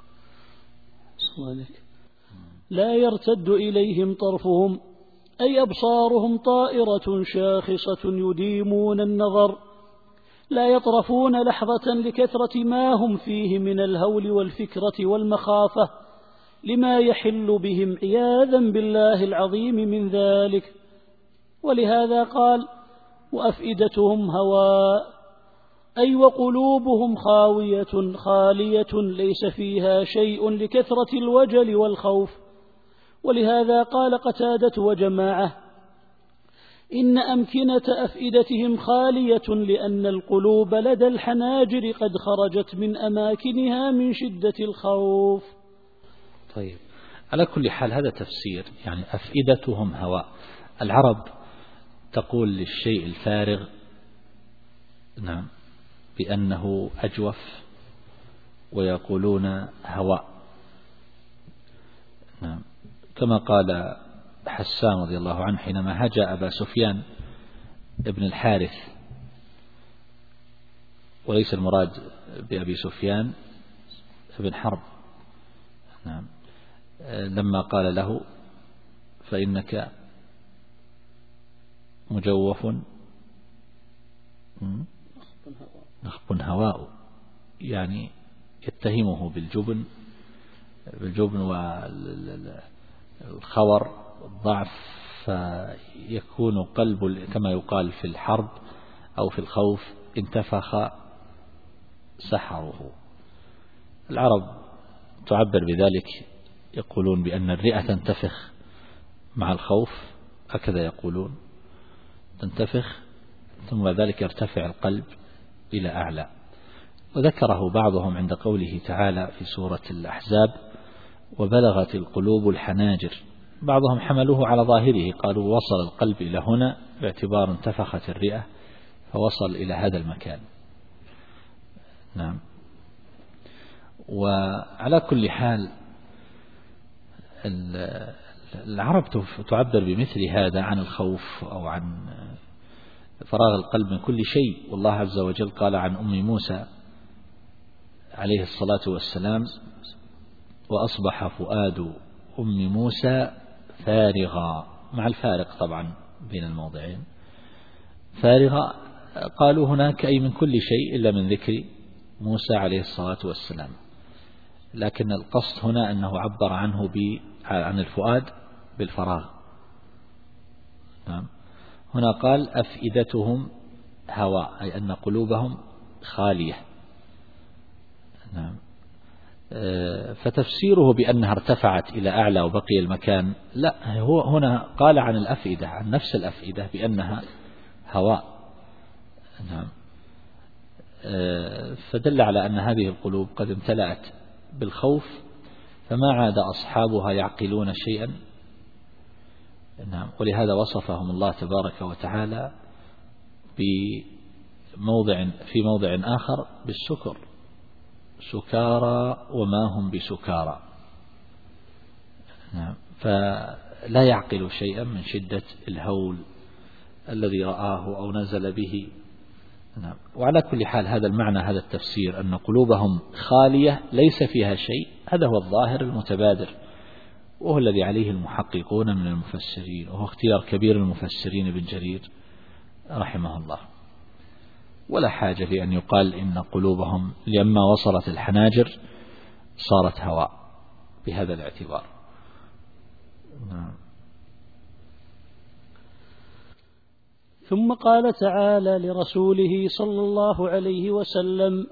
لا يرتد إليهم طرفهم، أي أبصارهم طائرة شاخصة يديمون النظر، لا يطرفون لحظة لكثرة ما هم فيه من الهول والفكرة والمخافة لما يحل بهم عياذا بالله العظيم من ذلك. ولهذا قال وأفئدتهم هواء، أي وقلوبهم خاوية خالية ليس فيها شيء لكثرة الوجل والخوف. ولهذا قال قتادة وجماعة إن أمكنة أفئدتهم خالية لأن القلوب لدى الحناجر قد خرجت من أماكنها من شدة الخوف. طيب، على كل حال هذا تفسير، يعني أفئدتهم هواء. العرب تقول للشيء الفارغ نعم بأنه أجوف، ويقولون هواء، نعم. كما قال حسان رضي الله عنه حينما هجا أبا سفيان ابن الحارث، وليس المراد بأبي سفيان ابن حرب، نعم، لما قال له فإنك مجوف نخب هواء، يعني يتهمه بالجبن بالجبن والخور والضعف، فيكون قلب كما يقال في الحرب أو في الخوف انتفخ سحره، العرب تعبر بذلك، يقولون بأن الرئة تنتفخ مع الخوف، هكذا يقولون، تنتفخ ثم ذلك يرتفع القلب إلى أعلى. وذكره بعضهم عند قوله تعالى في سورة الأحزاب: وبلغت القلوب الحناجر. بعضهم حملوه على ظاهره، قالوا وصل القلب إلى هنا باعتبار انتفخت الرئة فوصل إلى هذا المكان. نعم. وعلى كل حال العرب تعبر بمثل هذا عن الخوف أو عن فراغ القلب من كل شيء. والله عز وجل قال عن أم موسى عليه الصلاة والسلام: وأصبح فؤاد أم موسى فارغا، مع الفارق طبعا بين الموضعين. فارغا قالوا هناك أي من كل شيء إلا من ذكر موسى عليه الصلاة والسلام، لكن القصد هنا أنه عبر عنه عن الفؤاد بالفراغ. نعم. هنا قال أفئدتهم هواء، أي أن قلوبهم خالية. نعم. فتفسيره بأنها ارتفعت إلى أعلى وبقي المكان، لا، هو هنا قال عن الأفئدة، عن نفس الأفئدة بأنها هواء. نعم. فدل على أن هذه القلوب قد امتلأت بالخوف فما عاد أصحابها يعقلون شيئا. نعم. ولهذا وصفهم الله تبارك وتعالى بموضع في موضع آخر بالسكر: سكارى وما هم بسكارى. نعم. فلا يعقل شيئا من شدة الهول الذي رآه أو نزل به. نعم. وعلى كل حال هذا المعنى، هذا التفسير أن قلوبهم خالية ليس فيها شيء، هذا هو الظاهر المتبادر، وهو الذي عليه المحققون من المفسرين، وهو اختيار كبير المفسرين ابن جرير رحمه الله. ولا حاجة في أن يقال إن قلوبهم لما وصلت الحناجر صارت هواء بهذا الاعتبار. نعم. ثم قال تعالى لرسوله صلى الله عليه وسلم: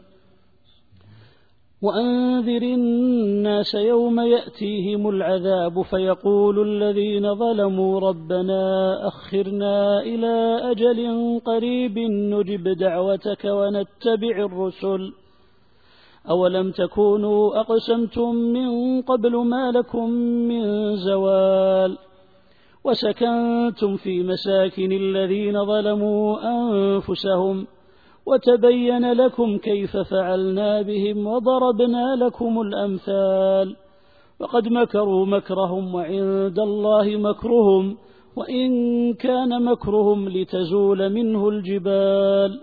وأنذر الناس يوم يأتيهم العذاب فيقول الذين ظلموا ربنا أخرنا إلى أجل قريب نجب دعوتك ونتبع الرسل أولم تكونوا أقسمتم من قبل ما لكم من زوال وسكنتم في مساكن الذين ظلموا أنفسهم وتبين لكم كيف فعلنا بهم وضربنا لكم الأمثال وقد مكروا مكرهم وعند الله مكرهم وإن كان مكرهم لتزول منه الجبال.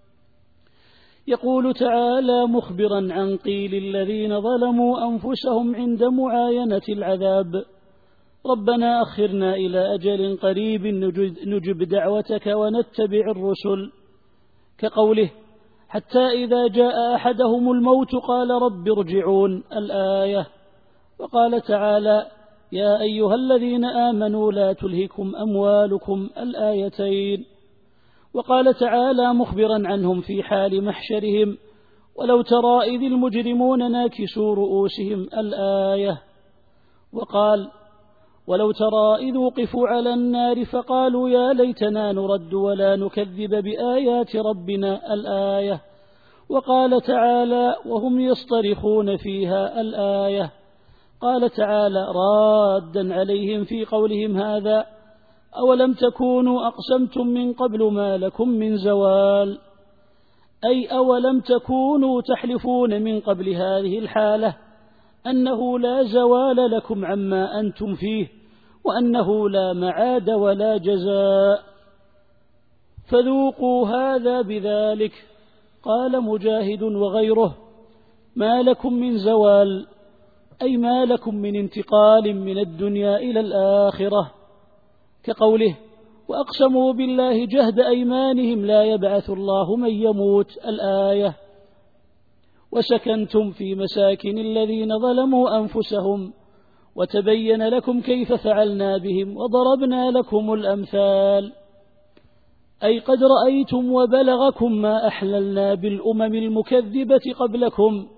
يقول تعالى مخبرا عن قيل الذين ظلموا أنفسهم عند معاينة العذاب: ربنا أخرنا إلى أجل قريب نجب دعوتك ونتبع الرسل، كقوله: حتى إذا جاء أحدهم الموت قال رب ارجعون، الآية. وقال تعالى: يا أيها الذين آمنوا لا تلهكم أموالكم، الآيتين. وقال تعالى مخبرا عنهم في حال محشرهم: ولو ترى إذ المجرمون ناكسوا رؤوسهم، الآية. وقال: ولو ترى إذ وقفوا على النار فقالوا يا ليتنا نرد ولا نكذب بآيات ربنا، الآية. وقال تعالى: وهم يصطرخون فيها، الآية. قال تعالى رادا عليهم في قولهم هذا: أولم تكونوا أقسمتم من قبل ما لكم من زوال، أي أولم تكونوا تحلفون من قبل هذه الحالة أنه لا زوال لكم عما أنتم فيه وأنه لا معاد ولا جزاء، فذوقوا هذا بذلك. قال مجاهد وغيره: ما لكم من زوال، أي ما لكم من انتقال من الدنيا إلى الآخرة، كقوله: وأقسموا بالله جهد أيمانهم لا يبعث الله من يموت، الآية. وسكنتم في مساكن الذين ظلموا أنفسهم وتبين لكم كيف فعلنا بهم وضربنا لكم الأمثال، أي قد رأيتم وبلغكم ما أحللنا بالأمم المكذبة قبلكم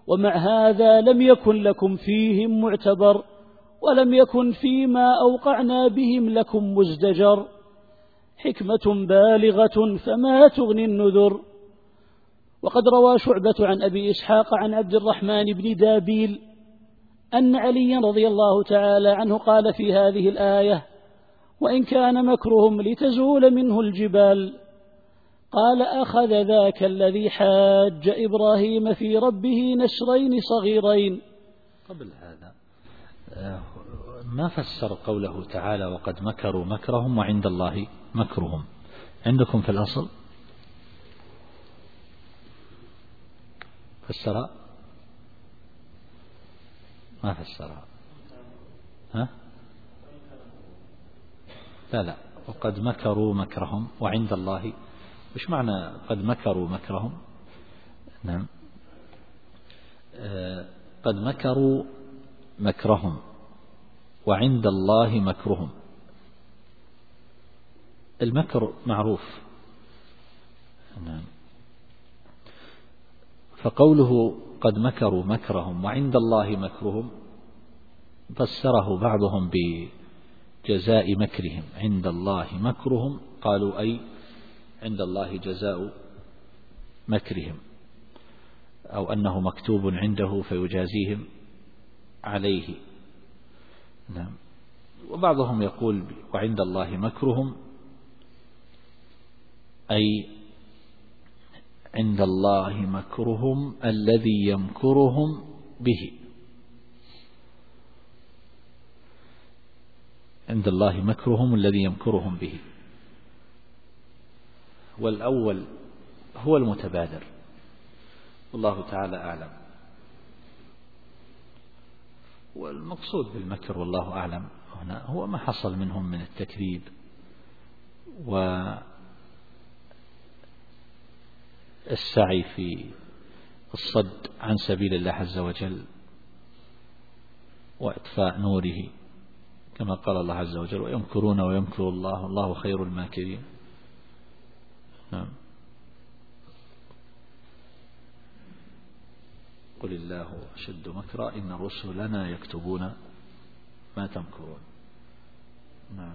ومع هذا لم يكن لكم فيهم معتبر، ولم يكن فيما أوقعنا بهم لكم مزدجر. حكمة بالغة فما تغني النذر. وقد روى شعبة عن أبي إسحاق عن عبد الرحمن بن دابيل أن عليا رضي الله تعالى عنه قال في هذه الآية: وإن كان مكرهم لتزول منه الجبال، قال: أخذ ذاك الذي حاج إبراهيم في ربه نشرين صغيرين. قبل هذا ما فسر قوله تعالى: وقد مكروا مكرهم وعند الله مكرهم؟ عندكم في الأصل فسرها؟ ما فسرها. ها؟ لا لا وقد مكروا مكرهم وعند الله، وش معنى قد مكروا مكرهم؟ نعم آه قد مكروا مكرهم وعند الله مكرهم. المكر معروف، نعم. فقوله قد مكروا مكرهم وعند الله مكرهم فسره بعضهم بجزاء مكرهم، عند الله مكرهم، قالوا أي عند الله جزاء مكرهم، أو أنه مكتوب عنده فيجازيهم عليه. نعم. وبعضهم يقول وعند الله مكرهم أي عند الله مكرهم الذي يمكرهم به، عند الله مكرهم الذي يمكرهم به. والأول هو المتبادر، والله تعالى أعلم. والمقصود بالمكر والله أعلم هنا هو ما حصل منهم من التكذيب والسعي في الصد عن سبيل الله عز وجل وإطفاء نوره، كما قال الله عز وجل: ويمكرون ويمكر الله والله خير الماكرين. نعم. قل الله أشد مكرا إن رسلنا يكتبون ما تمكرون. نعم.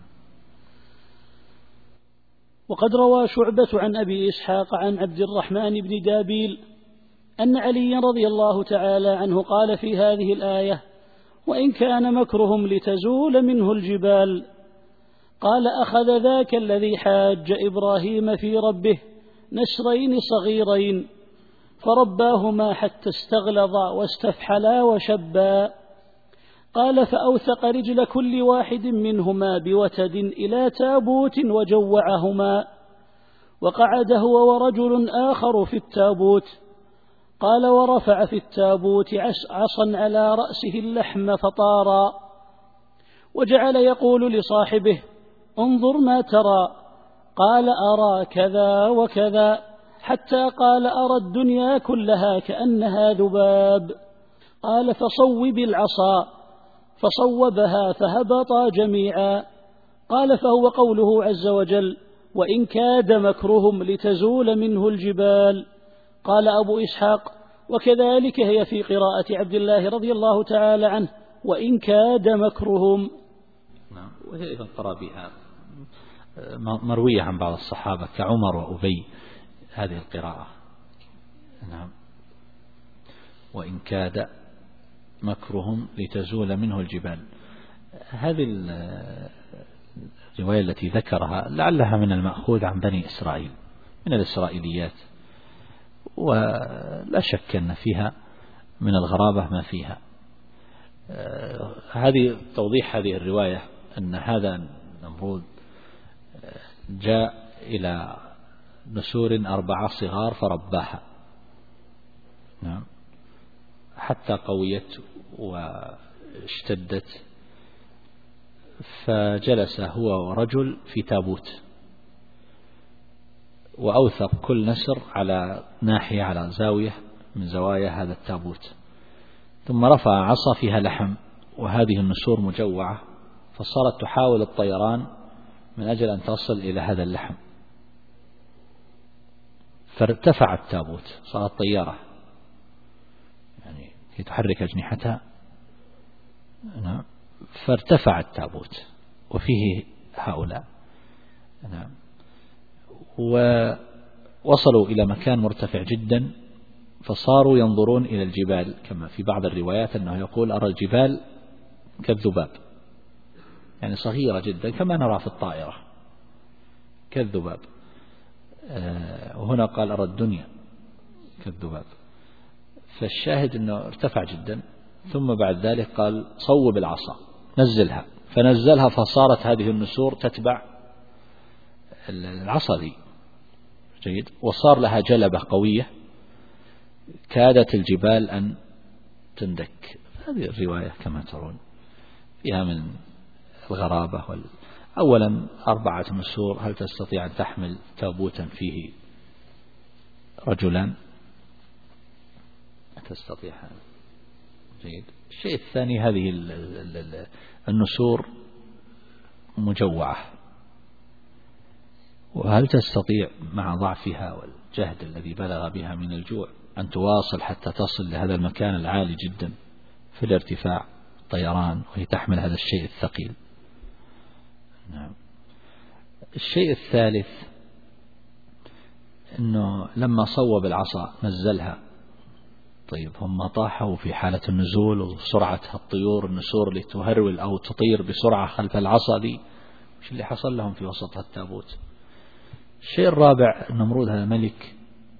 وقد روى شعبة عن أبي إسحاق عن عبد الرحمن بن دابيل أن علي رضي الله تعالى عنه قال في هذه الآية: وإن كان مكرهم لتزول منه الجبال، قال: أخذ ذاك الذي حاج إبراهيم في ربه نشرين صغيرين فرباهما حتى استغلظا واستفحلا وشبا. قال: فأوثق رجل كل واحد منهما بوتد إلى تابوت وجوعهما، وقعد هو ورجل آخر في التابوت. قال: ورفع في التابوت عصا على رأسه اللحم فطارا، وجعل يقول لصاحبه: انظر ما ترى. قال: أرى كذا وكذا، حتى قال: أرى الدنيا كلها كأنها ذباب. قال: فصوب العصا، فصوبها فهبطا جميعا. قال: فهو قوله عز وجل: وإن كاد مكرهم لتزول منه الجبال. قال أبو إسحاق: وكذلك هي في قراءة عبد الله رضي الله تعالى عنه: وإن كاد مكرهم. نعم. وهي أيضا قرأ بها مروية عن بعض الصحابة كعمر وأبي هذه القراءة. نعم. وإن كاد مكرهم لتزول منه الجبال. هذه الرواية التي ذكرها لعلها من المأخوذ عن بني إسرائيل، من الإسرائيليات، ولا شك أن فيها من الغرابة ما فيها. هذه توضيح هذه الرواية أن هذا النمرود جاء إلى نسور أربعة صغار فرباها، نعم، حتى قويت واشتدت، فجلس هو ورجل في تابوت، وأوثق كل نسر على ناحية، على زاوية من زوايا هذا التابوت، ثم رفع عصا فيها لحم، وهذه النسور مجوعة، فصارت تحاول الطيران من أجل أن تصل إلى هذا اللحم، فارتفع التابوت، صارت طيارة، يعني كي تحرك أجنحتها. نعم. فارتفع التابوت وفيه هؤلاء. نعم. ووصلوا إلى مكان مرتفع جدا، فصاروا ينظرون إلى الجبال، كما في بعض الروايات أنه يقول أرى الجبال كالذباب، يعني صغيرة جدا كما نرى في الطائرة كالذباب. وهنا قال أرى الدنيا كالذباب. فالشاهد أنه ارتفع جدا، ثم بعد ذلك قال صوب العصا نزلها، فنزلها فصارت هذه النسور تتبع العصا ذي. جيد. وصار لها جلبة قوية كادت الجبال أن تندك. هذه الرواية كما ترون فيها من الغرابة وال... أولا أربعة نسور، هل تستطيع أن تحمل تابوتا فيه رجلان؟ تستطيع. جيد. الشيء الثاني هذه النسور مجوعة، وهل تستطيع مع ضعفها والجهد الذي بلغ بها من الجوع أن تواصل حتى تصل لهذا المكان العالي جدا في الارتفاع طيران وهي تحمل هذا الشيء الثقيل؟ نعم. الشيء الثالث أنه لما صوب العصا نزلها، طيب هم طاحوا في حالة النزول وسرعة الطيور النسور اللي تهرول أو تطير بسرعة خلف العصا دي، وش اللي حصل لهم في وسط التابوت؟ الشيء الرابع، النمرود هذا ملك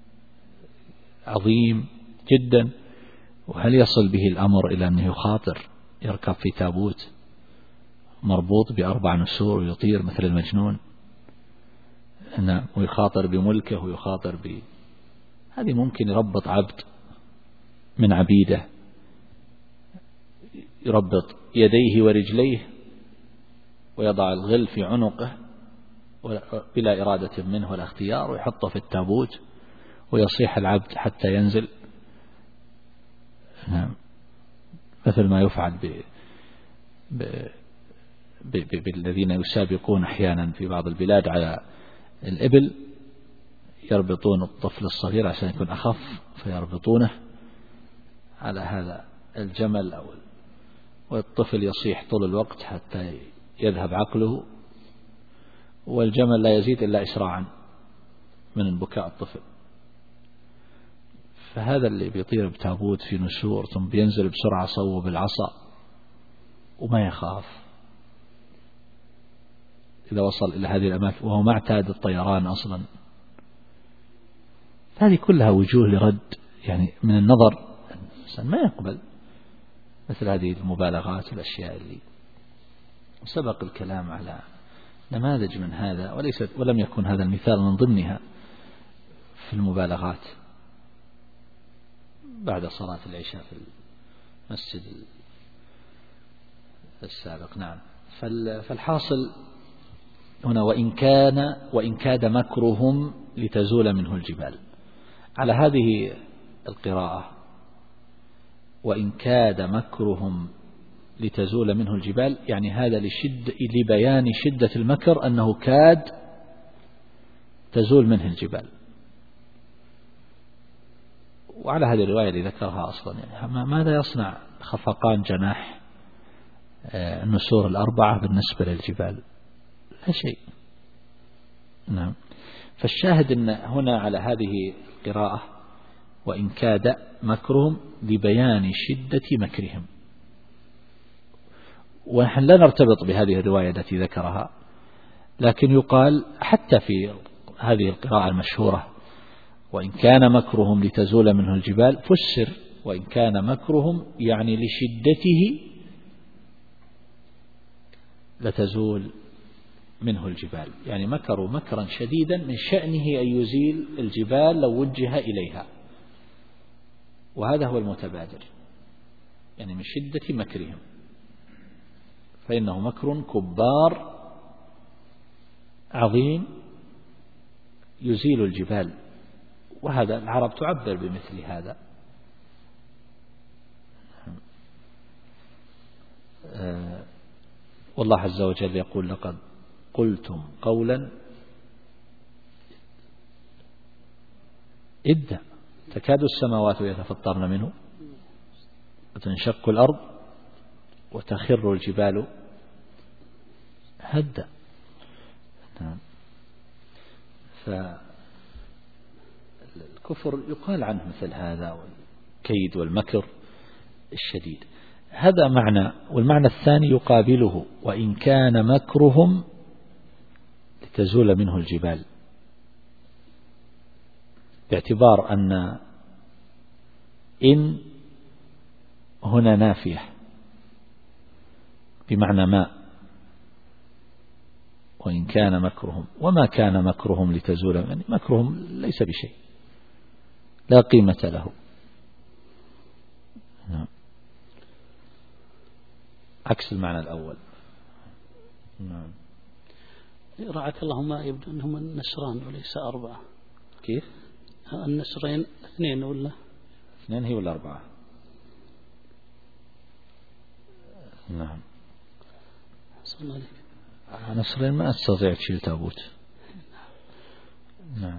عظيم جدا، وهل يصل به الأمر إلى أنه يخاطر يركب في تابوت مربوط بأربع نسور ويطير مثل المجنون؟ نعم. ويخاطر بملكه ويخاطر ب هذه ممكن يربط عبد من عبيده، يربط يديه ورجليه ويضع الغل في عنقه بلا إرادة منه ولا اختيار، ويحطه في التابوت ويصيح العبد حتى ينزل. نعم. مثل ما يفعل ب... ب... ب... ب... بالذين يسابقون أحيانا في بعض البلاد على الإبل، يربطون الطفل الصغير عشان يكون أخف فيربطونه على هذا الجمل أو والطفل يصيح طول الوقت حتى يذهب عقله، والجمل لا يزيد إلا إسراعا من بكاء الطفل. فهذا اللي بيطير بتابوت في نسور ثم بينزل بسرعة صوب العصا وما يخاف إذا وصل إلى هذه الأماكن وهو ما اعتاد الطيران أصلا. هذه كلها وجوه لرد يعني من النظر الإنسان ما يقبل مثل هذه المبالغات والأشياء اللي سبق الكلام على نماذج من هذا، وليست ولم يكن هذا المثال من ضمنها في المبالغات بعد صلاة العشاء في المسجد السابق. نعم. فالحاصل هنا وإن كان وإن كاد مكرهم لتزول منه الجبال، على هذه القراءة وإن كاد مكرهم لتزول منه الجبال، يعني هذا لشد لبيان شدة المكر أنه كاد تزول منه الجبال. وعلى هذه الرواية اللي ذكرها أصلا يعني ماذا يصنع خفقان جناح النسور الأربعة بالنسبة للجبال؟ لا شيء. نعم. فالشاهد أن هنا على هذه القراءة وإن كاد مكرهم لبيان شدة مكرهم. ونحن لا نرتبط بهذه الرواية التي ذكرها، لكن يقال حتى في هذه القراءة المشهورة وإن كان مكرهم لتزول منه الجبال، فسر وإن كان مكرهم يعني لشدته لتزول منه الجبال، يعني مكروا مكرا شديدا من شأنه أن يزيل الجبال لو وجه إليها، وهذا هو المتبادر يعني من شدة مكرهم، فإنه مكر كبار عظيم يزيل الجبال، وهذا العرب تعبر بمثل هذا. آه والله عز وجل يقول لقد قلتم قولا إدا تكاد السماوات يتفطرن منه وتنشق الأرض وتخر الجبال هدا. نعم. فالكفر يقال عنه مثل هذا، والكيد والمكر الشديد. هذا معنى. والمعنى الثاني يقابله: وإن كان مكرهم لتزول منه الجبال، باعتبار أن إن هنا نافية بمعنى ما، وإن كان مكرهم، وما كان مكرهم لتزول، يعني مكرهم ليس بشيء، لا قيمة له. نعم. عكس المعنى الأول. نعم. رعاك الله، ما يبدو أنهم النسران وليس أربعة. كيف؟ النسرين اثنين ولا اثنين هي ولا أربعة؟ نعم. صلى الله عليك. نسرين ما أستطيع تشيل تابوت. نعم.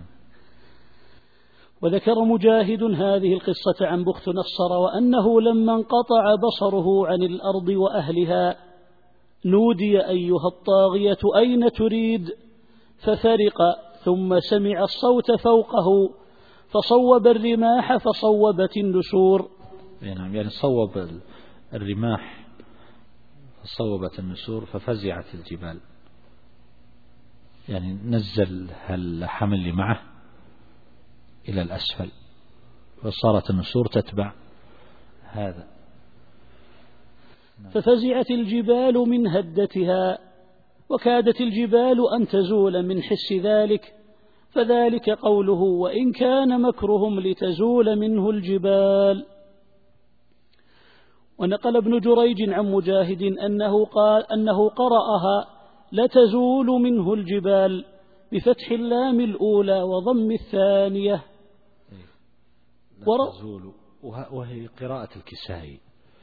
وذكر مجاهد هذه القصة عن بخت نصر، وأنه لما انقطع بصره عن الأرض وأهلها نودي: أيها الطاغية أين تريد؟ ففرق، ثم سمع الصوت فوقه فصوب الرماح فصوبت النسور. نعم، يعني صوب الرماح فصوبت النسور ففزعت الجبال، يعني نزل الحمل اللي معه إلى الأسفل وصارت النسور تتبع هذا. ففزعت الجبال من هدتها، وكادت الجبال أن تزول من حس ذلك، فذلك قوله: وإن كان مكرهم لتزول منه الجبال. ونقل ابن جريج عن مجاهد أنه قال أنه قرأها: لتزول منه الجبال بفتح اللام الأولى وضم الثانية. لا تزول، وهي قراءة الكسائي.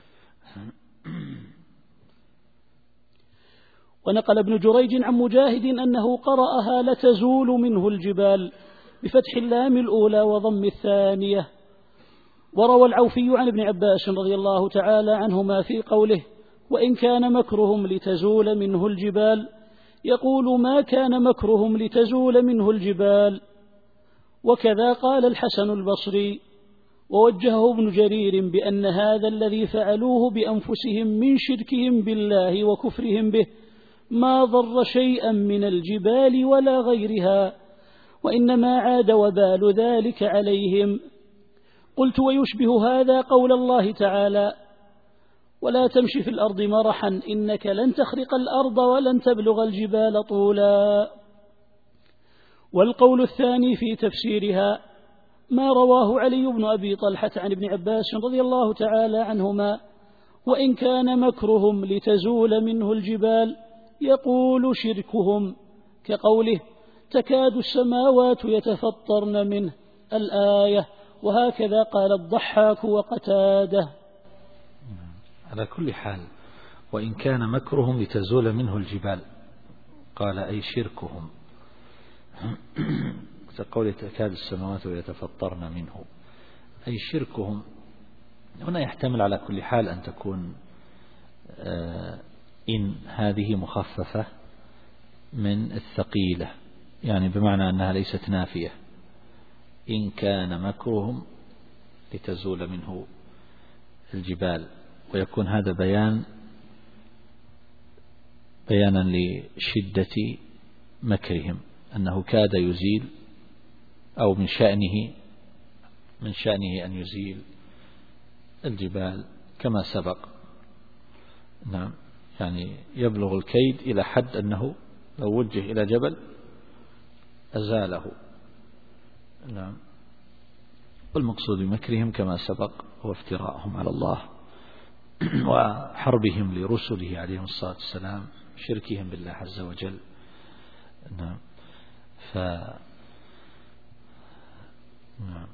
ونقل ابن جريج عن مجاهد أنه قرأها: لتزول منه الجبال بفتح اللام الأولى وضم الثانية. وروى العوفي عن ابن عباس رضي الله تعالى عنهما في قوله: وإن كان مكرهم لتزول منه الجبال، يقول: ما كان مكرهم لتزول منه الجبال. وكذا قال الحسن البصري. ووجهه ابن جرير بأن هذا الذي فعلوه بأنفسهم من شركهم بالله وكفرهم به ما ضر شيئا من الجبال ولا غيرها، وإنما عاد وبال ذلك عليهم. قلت: ويشبه هذا قول الله تعالى: ولا تمش في الأرض مرحا إنك لن تخرق الأرض ولن تبلغ الجبال طولا. والقول الثاني في تفسيرها ما رواه علي بن أبي طلحة عن ابن عباس رضي الله تعالى عنهما: وإن كان مكرهم لتزول منه الجبال، يقول شركهم، كقوله: تكاد السماوات يتفطرن منه، الآية. وهكذا قال الضحاك وقتاده. على كل حال، وإن كان مكرهم لتزول منه الجبال، قال أي شركهم، كقول تكاد السماوات يتفطرن منه، أي شركهم. هنا يحتمل على كل حال أن تكون إن هذه مخففة من الثقيلة، يعني بمعنى أنها ليست نافية. إن كان مكرهم لتزول منه الجبال، ويكون هذا بيان بيانا لشدة مكرهم، أنه كاد يزيل، أو من شأنه من شأنه أن يزيل الجبال كما سبق. نعم، يعني يبلغ الكيد إلى حد أنه لو وجه إلى جبل أزاله. نعم. والمقصود بمكرهم كما سبق هو افتراءهم على الله وحربهم لرسله عليهم الصلاة والسلام، شركهم بالله عز وجل. نعم. ف نعم.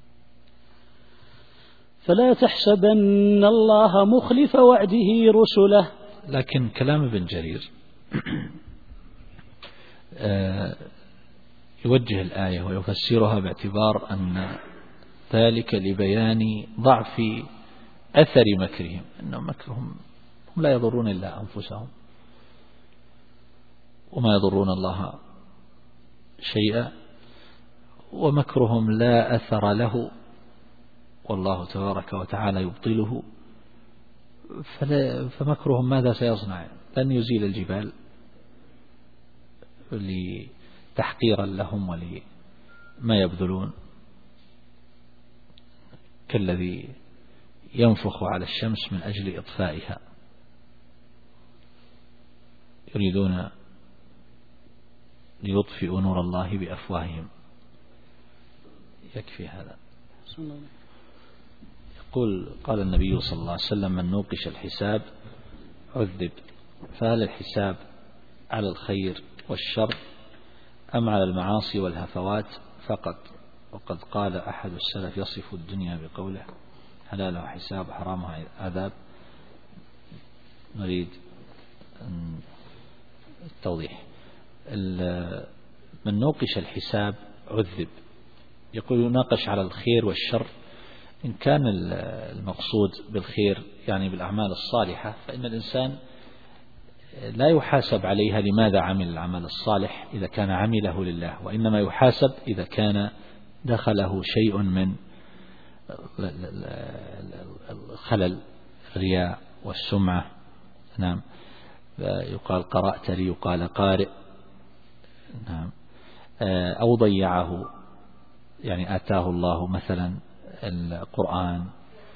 فلا تحسبن الله مخلف وعده رسله. لكن كلام ابن جرير يوجه الآية ويفسرها باعتبار أن ذلك لبيان ضعف أثر مكرهم، أنهم مكرهم هم لا يضرون إلا أنفسهم وما يضرون الله شيئا، ومكرهم لا أثر له والله تبارك وتعالى يبطله، فمكرهم ماذا سيصنع؟ لن يزيل الجبال لتحقيرا لهم ولما يبذلون، كالذي ينفخ على الشمس من أجل إطفائها، يريدون ليطفئوا نور الله بأفواههم. يكفي هذا. يقول قال النبي صلى الله عليه وسلم: من نوقش الحساب عذب. فهل الحساب على الخير والشر أم على المعاصي والهفوات فقط؟ وقد قال أحد السلف يصف الدنيا بقوله: حلالها حساب حرامها عذاب. نريد التوضيح. من نوقش الحساب عذب. يقول يناقش على الخير والشر. إن كان المقصود بالخير يعني بالأعمال الصالحة، فإن الإنسان لا يحاسب عليها لماذا عمل العمل الصالح إذا كان عمله لله، وإنما يحاسب إذا كان دخله شيء من الخلل، الرياء والسمعة. نعم. يقال قرأت لي، يقال قارئ. نعم. أو ضيعه، يعني آتاه الله مثلا القرآن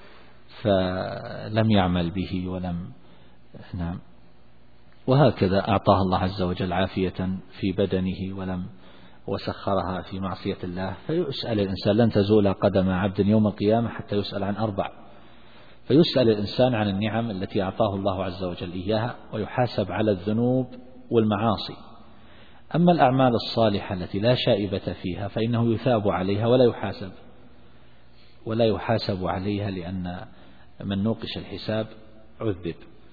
فلم يعمل به ولم. نعم. وهكذا أعطاه الله عز وجل عافية في بدنه ولم وسخرها في معصية الله، فيسأل الإنسان. لن تزول قدم عبد يوم القيامة حتى يسأل عن أربع، فيسأل الإنسان عن النعم التي أعطاه الله عز وجل إياها، ويحاسب على الذنوب والمعاصي. أما الأعمال الصالحة التي لا شائبة فيها فإنه يثاب عليها ولا يحاسب ولا يحاسب عليها، لأن من نوقش الحساب عذب.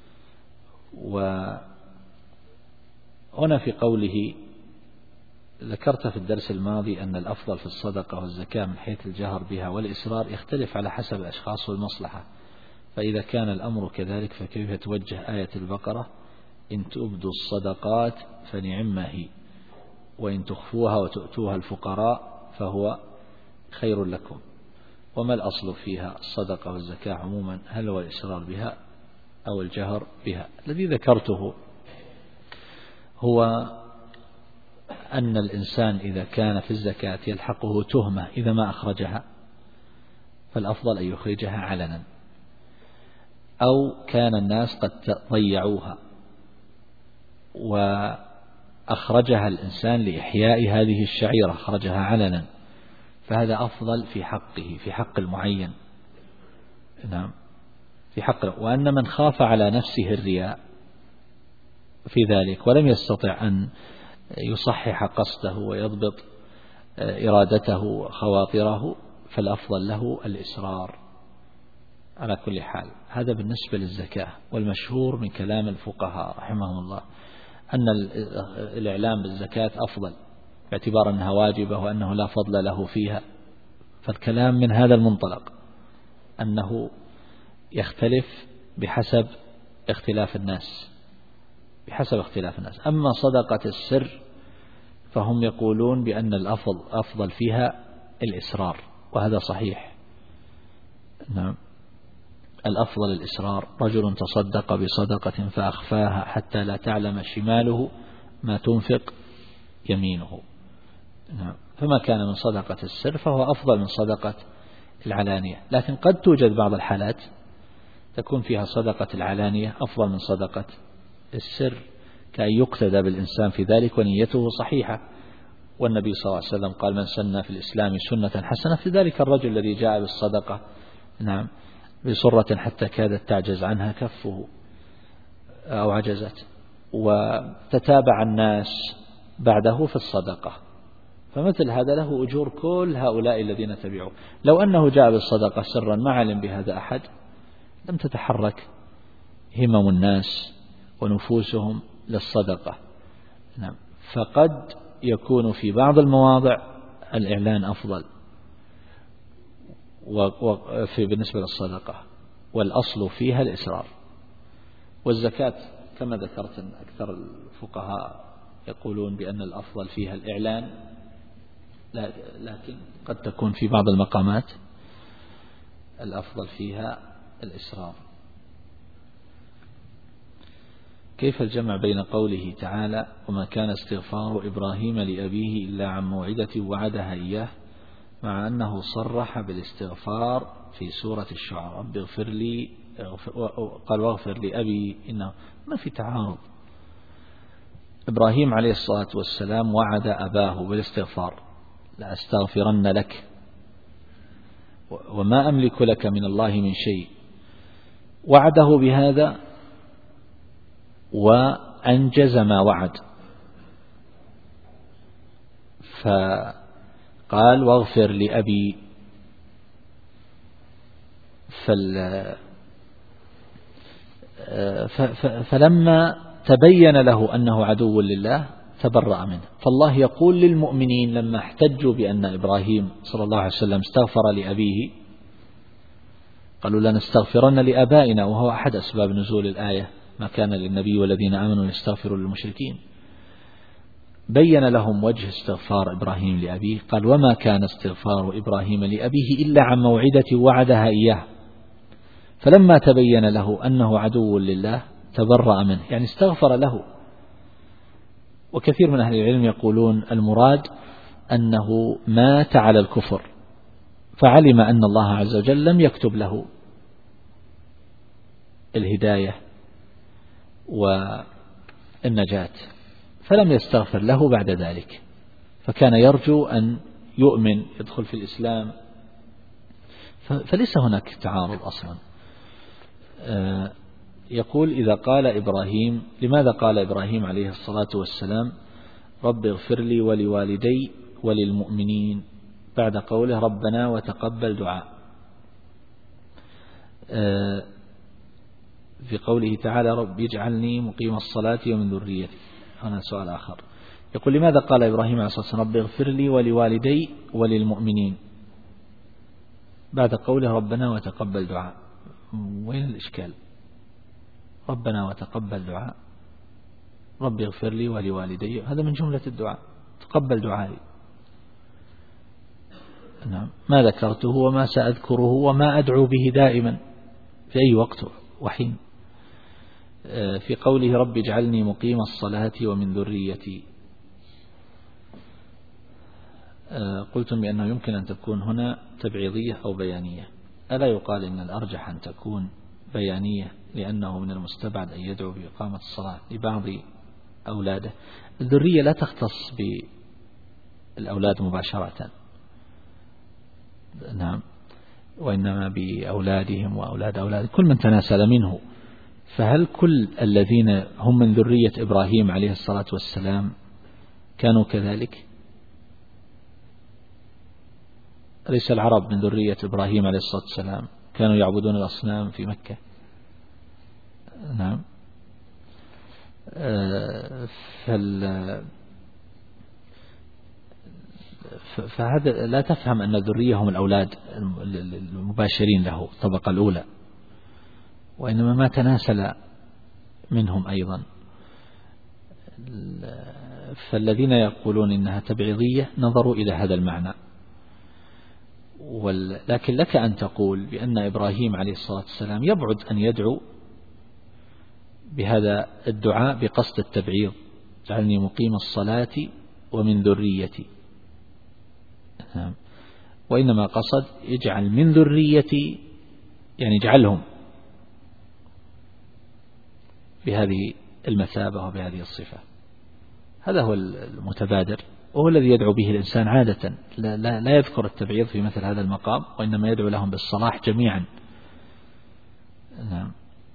وهنا في قوله ذكرت في الدرس الماضي أن الأفضل في الصدقة والزكاة من حيث الجهر بها والإسرار يختلف على حسب الأشخاص والمصلحة. فإذا كان الأمر كذلك فكيف توجه آية البقرة: إن تبدوا الصدقات فنعما هي وإن تخفوها وتؤتوها الفقراء فهو خير لكم. وما الأصل فيها الصدقة والزكاة عموما؟ هل هو الإسرار بها أو الجهر بها؟ الذي ذكرته هو أن الإنسان إذا كان في الزكاة يلحقه تهمة إذا ما أخرجها، فالأفضل أن يخرجها علنا، أو كان الناس قد ضيعوها وأخرجها الإنسان لإحياء هذه الشعيرة، أخرجها علنا، فهذا أفضل في حقه، في حق المعين. نعم، في حق. وأن من خاف على نفسه الرياء في ذلك ولم يستطع أن يصحح قصده ويضبط إرادته وخواطره، فالأفضل له الإسرار على كل حال. هذا بالنسبة للزكاة. والمشهور من كلام الفقهاء رحمهم الله أن الإعلام بالزكاة أفضل، باعتبار أنها واجبة وأنه لا فضل له فيها. فالكلام من هذا المنطلق أنه يختلف بحسب اختلاف الناس بحسب اختلاف الناس. أما صدقة السر فهم يقولون بأن الأفضل أفضل فيها الإسرار، وهذا صحيح. نعم، الأفضل الإسرار. رجل تصدق بصدقة فأخفاها حتى لا تعلم شماله ما تنفق يمينه. نعم. فما كان من صدقة السر فهو أفضل من صدقة العلانية. لكن قد توجد بعض الحالات تكون فيها صدقة العلانية أفضل من صدقة السر، كأن يقتدى بالإنسان في ذلك ونيته صحيحة. والنبي صلى الله عليه وسلم قال: من سن في الإسلام سنة حسنة. في ذلك الرجل الذي جاء بالصدقة نعم بصرة حتى كادت تعجز عنها كفه أو عجزت، وتتابع الناس بعده في الصدقة، فمثل هذا له أجور كل هؤلاء الذين تبعوه. لو أنه جاء بالصدقة سرا ما علم بهذا أحد لم تتحرك همم الناس ونفوسهم للصدقة. نعم. فقد يكون في بعض المواضع الإعلان أفضل وفي بالنسبة للصدقة، والأصل فيها الإسرار. والزكاة كما ذكرت أن أكثر الفقهاء يقولون بأن الأفضل فيها الإعلان، لكن قد تكون في بعض المقامات الأفضل فيها الإسرار. كيف الجمع بين قوله تعالى وما كان استغفار إبراهيم لأبيه إلا عن موعدة وعدها إياه مع أنه صرح بالاستغفار في سورة الشعراء رب اغفر لي، قال واغفر لأبي، إنه ما في تعارض. إبراهيم عليه الصلاة والسلام وعد أباه بالاستغفار لا أستغفرن لك وما أملك لك من الله من شيء، وعده بهذا وأنجز ما وعد، فقال واغفر لأبي. فل فلما تبين له أنه عدو لله تبرأ منه. فالله يقول للمؤمنين لما احتجوا بأن إبراهيم صلى الله عليه وسلم استغفر لأبيه قالوا لنستغفرن لآبائنا، وهو أحد أسباب نزول الآية ما كان للنبي والذين آمنوا يستغفروا للمشركين. بين لهم وجه استغفار إبراهيم لأبيه، قال وما كان استغفار إبراهيم لأبيه إلا عن موعدة وعدها إياه، فلما تبين له أنه عدو لله تبرأ منه، يعني استغفر له. وكثير من أهل العلم يقولون المراد أنه مات على الكفر فعلم أن الله عز وجل لم يكتب له الهداية والنجاة فلم يستغفر له بعد ذلك، فكان يرجو أن يؤمن يدخل في الإسلام، فليس هناك تعارض أصلا. يقول إذا قال إبراهيم، لماذا قال إبراهيم عليه الصلاة والسلام رب اغفر لي ولوالدي وللمؤمنين بعد قوله ربنا وتقبل دعاء؟ في قوله تعالى رب اجعلني مقيم الصلاة ومن ذريتي. هنا سؤال آخر، يقول لماذا قال إبراهيم عليه الصلاة والسلام رب اغفر لي ولوالدي وللمؤمنين بعد قوله ربنا وتقبل دعاء؟ وين الإشكال؟ ربنا وتقبل دعاء، رب اغفر لي ولوالدي، هذا من جملة الدعاء، تقبل دعائي. نعم، ما ذكرته وما سأذكره وما أدعو به دائما في أي وقت وحين. في قوله رب اجعلني مقيم الصلاة ومن ذريتي، قلتم بأنه يمكن أن تكون هنا تبعيضية أو بيانية. ألا يقال إن الأرجح أن تكون بيانية لأنه من المستبعد أن يدعو بإقامة الصلاة لبعض أولاده؟ الذرية لا تختص بالأولاد مباشرة، نعم، وإنما بأولادهم وأولاد أولاد كل من تناسل منه. فهل كل الذين هم من ذرية إبراهيم عليه الصلاة والسلام كانوا كذلك؟ أليس العرب من ذرية إبراهيم عليه الصلاة والسلام كانوا يعبدون الأصنام في مكة؟ نعم. فال فهذا لا تفهم أن الذرية هم الأولاد المباشرين له الطبقة الأولى، وإنما ما تناسل منهم أيضا. فالذين يقولون إنها تبعيضية نظروا إلى هذا المعنى. لكن لك أن تقول بأن إبراهيم عليه الصلاة والسلام يبعد أن يدعو بهذا الدعاء بقصد التبعيض، اجعلني مقيم الصلاة ومن ذريتي، وإنما قصد اجعل من ذريتي، يعني اجعلهم بهذه المثابة وبهذه الصفة. هذا هو المتبادر، وهو الذي يدعو به الإنسان عادة، لا, لا, لا يذكر التبعيض في مثل هذا المقام، وإنما يدعو لهم بالصلاح جميعا. نعم.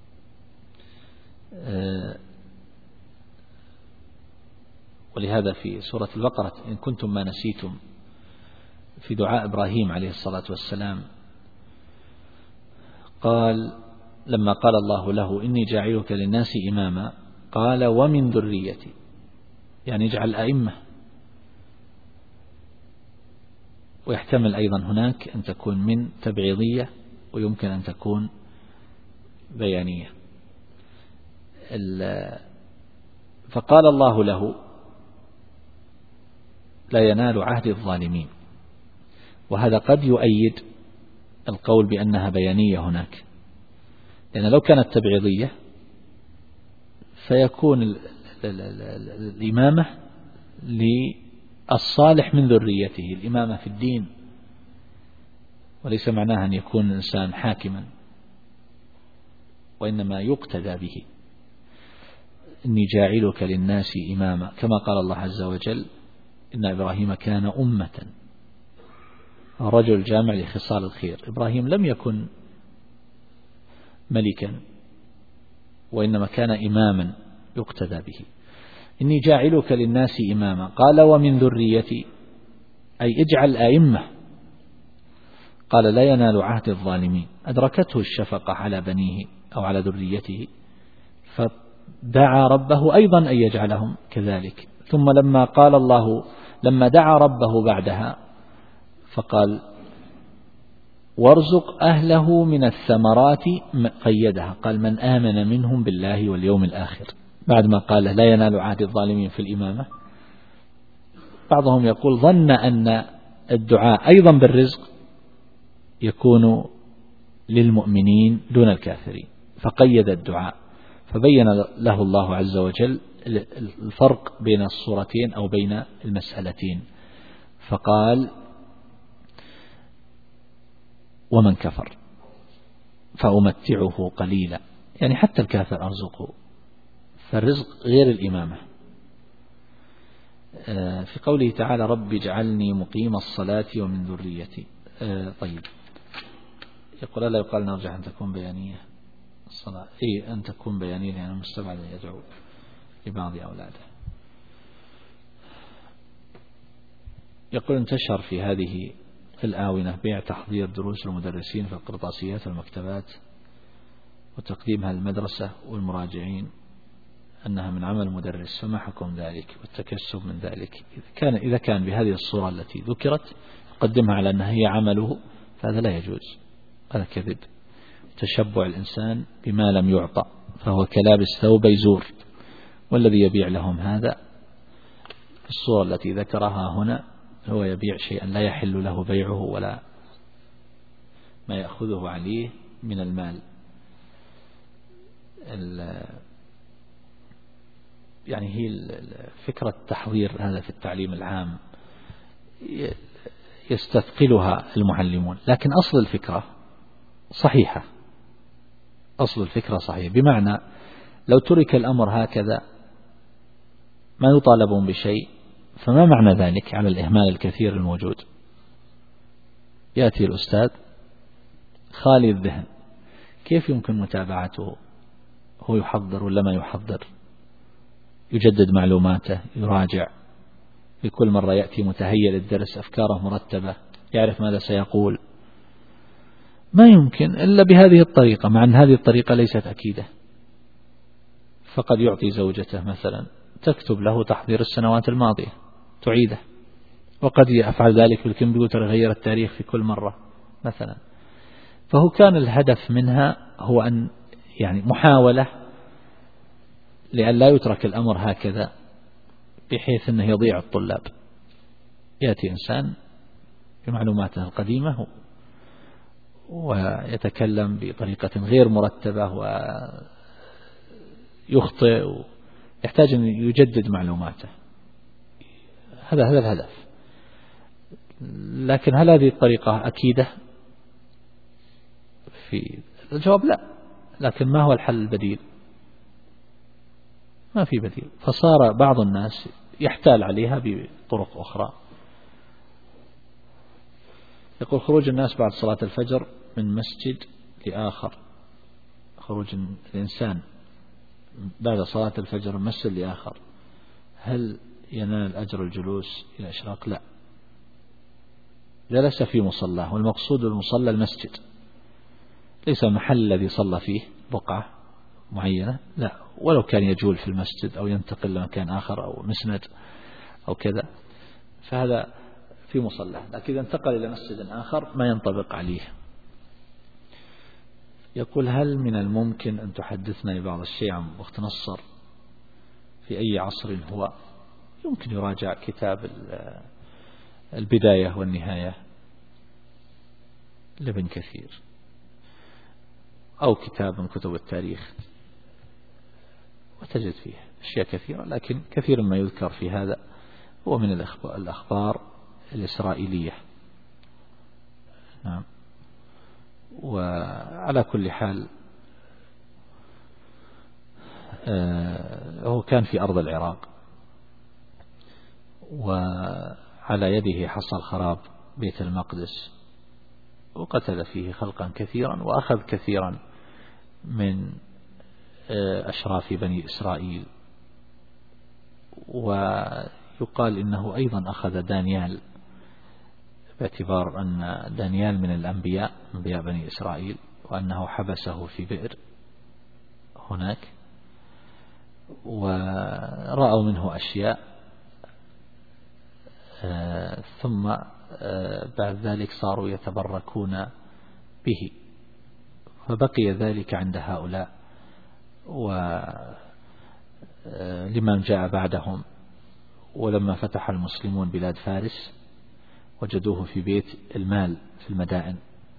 ولهذا في سورة البقرة إن كنتم ما نسيتم في دعاء إبراهيم عليه الصلاة والسلام قال لما قال الله له إني جاعلك للناس إماما قال ومن ذريتي، يعني اجعل أئمة. ويحتمل أيضا هناك أن تكون من تبعيضية، ويمكن أن تكون بيانية. فقال الله له لا ينال عهد الظالمين، وهذا قد يؤيد القول بأنها بيانية هناك، لأن لو كانت تبعيضية فيكون الإمامة للصالح من ذريته، الإمامة في الدين، وليس معناها أن يكون الإنسان حاكما، وإنما يقتدى به. إني جاعلك للناس إماما، كما قال الله عز وجل إن إبراهيم كان أمة، رجل جامع لخصال الخير. إبراهيم لم يكن ملكا، وإنما كان إماما يقتدى به. إني جاعلك للناس إماما، قال ومن ذريتي، أي اجعل أئمة. قال لا ينال عهد الظالمين، أدركته الشفقة على بنيه أو على ذريته، فدعا ربه أيضا أن يجعلهم كذلك. ثم لما قال الله لما دعا ربه بعدها فقال وارزق أهله من الثمرات، قيدها، قال من آمن منهم بالله واليوم الآخر، بعد ما قال لا ينال عهد الظالمين في الإمامة. بعضهم يقول ظن أن الدعاء أيضا بالرزق يكون للمؤمنين دون الكافرين، فقيد الدعاء، فبين له الله عز وجل الفرق بين الصورتين أو بين المسألتين، فقال ومن كفر فأمتعه قليلا، يعني حتى الكافر أرزقه، فالرزق غير الإمامة. في قوله تعالى رب اجعلني مقيم الصلاة ومن ذريتي. طيب، يقول لا يقال نرجع أن تكون بيانية الصلاة، إيه أن تكون بيانية لأن المستبعد يدعو لبعض أولاده. يقول انتشر في هذه الآونة بيع تحضير دروس المدرسين في القرطاسيات والمكتبات وتقديمها للمدرسة والمراجعين أنها من عمل مدرس، فما حكم ذلك والتكسب من ذلك؟ إذا كان إذا كان بهذه الصورة التي ذكرت يقدمها على أنها هي عمله، فهذا لا يجوز، هذا كذب، تشبع الإنسان بما لم يعطى، فهو كلابس ثوب يزور. والذي يبيع لهم هذا الصورة التي ذكرها هنا هو يبيع شيئا لا يحل له بيعه ولا ما يأخذه عليه من المال. يعني هي فكرة التحضير هذا في التعليم العام يستثقلها المعلمون، لكن أصل الفكرة صحيحة، أصل الفكرة صحيح، بمعنى لو ترك الأمر هكذا ما يطالبون بشيء، فما معنى ذلك على الإهمال الكثير الموجود؟ يأتي الأستاذ خالي الذهن، كيف يمكن متابعته؟ هو يحضر ولا ما يحضر؟ يجدد معلوماته، يراجع، في كل مرة يأتي متهيأ للدرس، أفكاره مرتبة، يعرف ماذا سيقول. ما يمكن إلا بهذه الطريقة، مع أن هذه الطريقة ليست أكيدة. فقد يعطي زوجته مثلا تكتب له تحضير السنوات الماضية تعيده، وقد يفعل ذلك بالكمبيوتر، يغير التاريخ في كل مرة مثلا. فهو كان الهدف منها هو أن يعني محاولة لأن لا يترك الأمر هكذا بحيث أنه يضيع الطلاب. يأتي إنسان بمعلوماته القديمة ويتكلم بطريقة غير مرتبة ويخطئ، يحتاج أن يجدد معلوماته، هذا هذا الهدف. لكن هل هذه الطريقة أكيدة؟ في الجواب لا، لكن ما هو الحل البديل؟ ما في بديل، فصار بعض الناس يحتال عليها بطرق أخرى. يقول خروج الناس بعد صلاة الفجر من مسجد لآخر، خروج الإنسان بعد صلاة الفجر من مسجد لآخر، هل ينال أجر الجلوس إلى إشراق؟ لا، جلس في مصلاه، والمقصود بالمصلى المسجد، ليس المحل الذي صلى فيه بقعة معينة، لا، ولو كان يجول في المسجد أو ينتقل لمكان آخر أو مسند أو كذا، فهذا في مصلاه. لكن إذا انتقل إلى مسجد آخر ما ينطبق عليه. يقول: هل من الممكن أن تحدثنا بعض الشيء عن بخت نصر في أي عصر هو؟ يمكن يراجع كتاب البداية والنهاية لابن كثير، أو كتاب من كتب التاريخ، وتجد فيه أشياء كثيرة، لكن كثير ما يذكر في هذا هو من الأخبار الإسرائيلية. نعم. وعلى كل حال هو كان في أرض العراق، وعلى يده حصل خراب بيت المقدس، وقتل فيه خلقا كثيرا، وأخذ كثيرا من أشراف بني إسرائيل. ويقال إنه أيضا أخذ دانيال، باعتبار أن دانيال من الأنبياء أنبياء بني إسرائيل، وأنه حبسه في بئر هناك، ورأوا منه أشياء، ثم بعد ذلك صاروا يتبركون به، فبقي ذلك عند هؤلاء. ولمن جاء بعدهم، ولما فتح المسلمون بلاد فارس وجدوه في بيت المال في المدائن،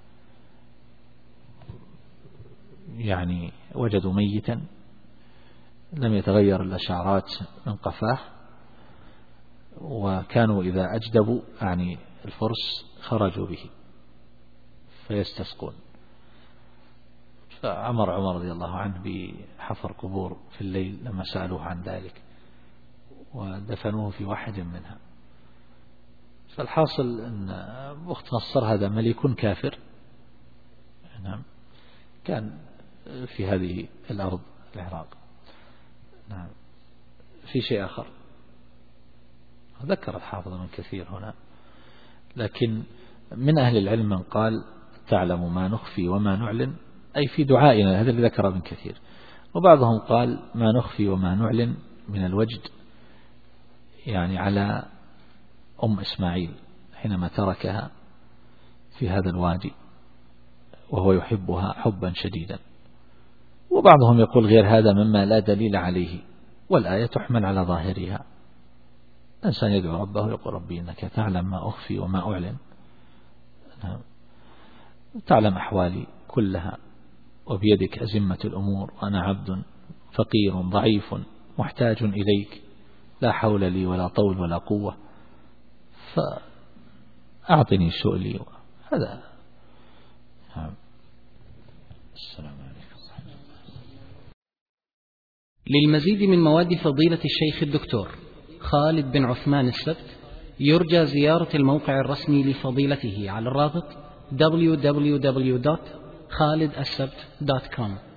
يعني وجدوا ميتا لم يتغير إلا شعرات من قفاه، وكانوا إذا أجدبوا يعني الفرس خرجوا به فيستسقون، فعمر عمر رضي الله عنه بحفر قبور في الليل لما سألوه عن ذلك، ودفنوه في واحد منها. فالحاصل أن بخت نصر هذا ملك كافر، نعم، كان في هذه الأرض العراق. نعم. في شيء آخر ذكر الحافظ من كثير هنا، لكن من أهل العلم من قال: تعلم ما نخفي وما نعلن، أي في دعائنا، هذا اللي ذكر من كثير. وبعضهم قال: ما نخفي وما نعلن من الوجد، يعني على أم إسماعيل حينما تركها في هذا الوادي وهو يحبها حبا شديدا. وبعضهم يقول غير هذا مما لا دليل عليه، والآية تحمل على ظاهرها. الإنسان يدعو ربه يقول: ربي إنك تعلم ما أخفي وما أعلن، تعلم أحوالي كلها، وبيدك أزمة الأمور، وأنا عبد فقير ضعيف محتاج إليك، لا حول لي ولا طول ولا قوة، فأعطني سؤلي. هذا. السلام عليكم. للمزيد من مواد فضيلة الشيخ الدكتور خالد بن عثمان السبت، يرجى زيارة الموقع الرسمي لفضيلته على الرابط دبليو دبليو دبليو دوت خالد السبت دوت كوم.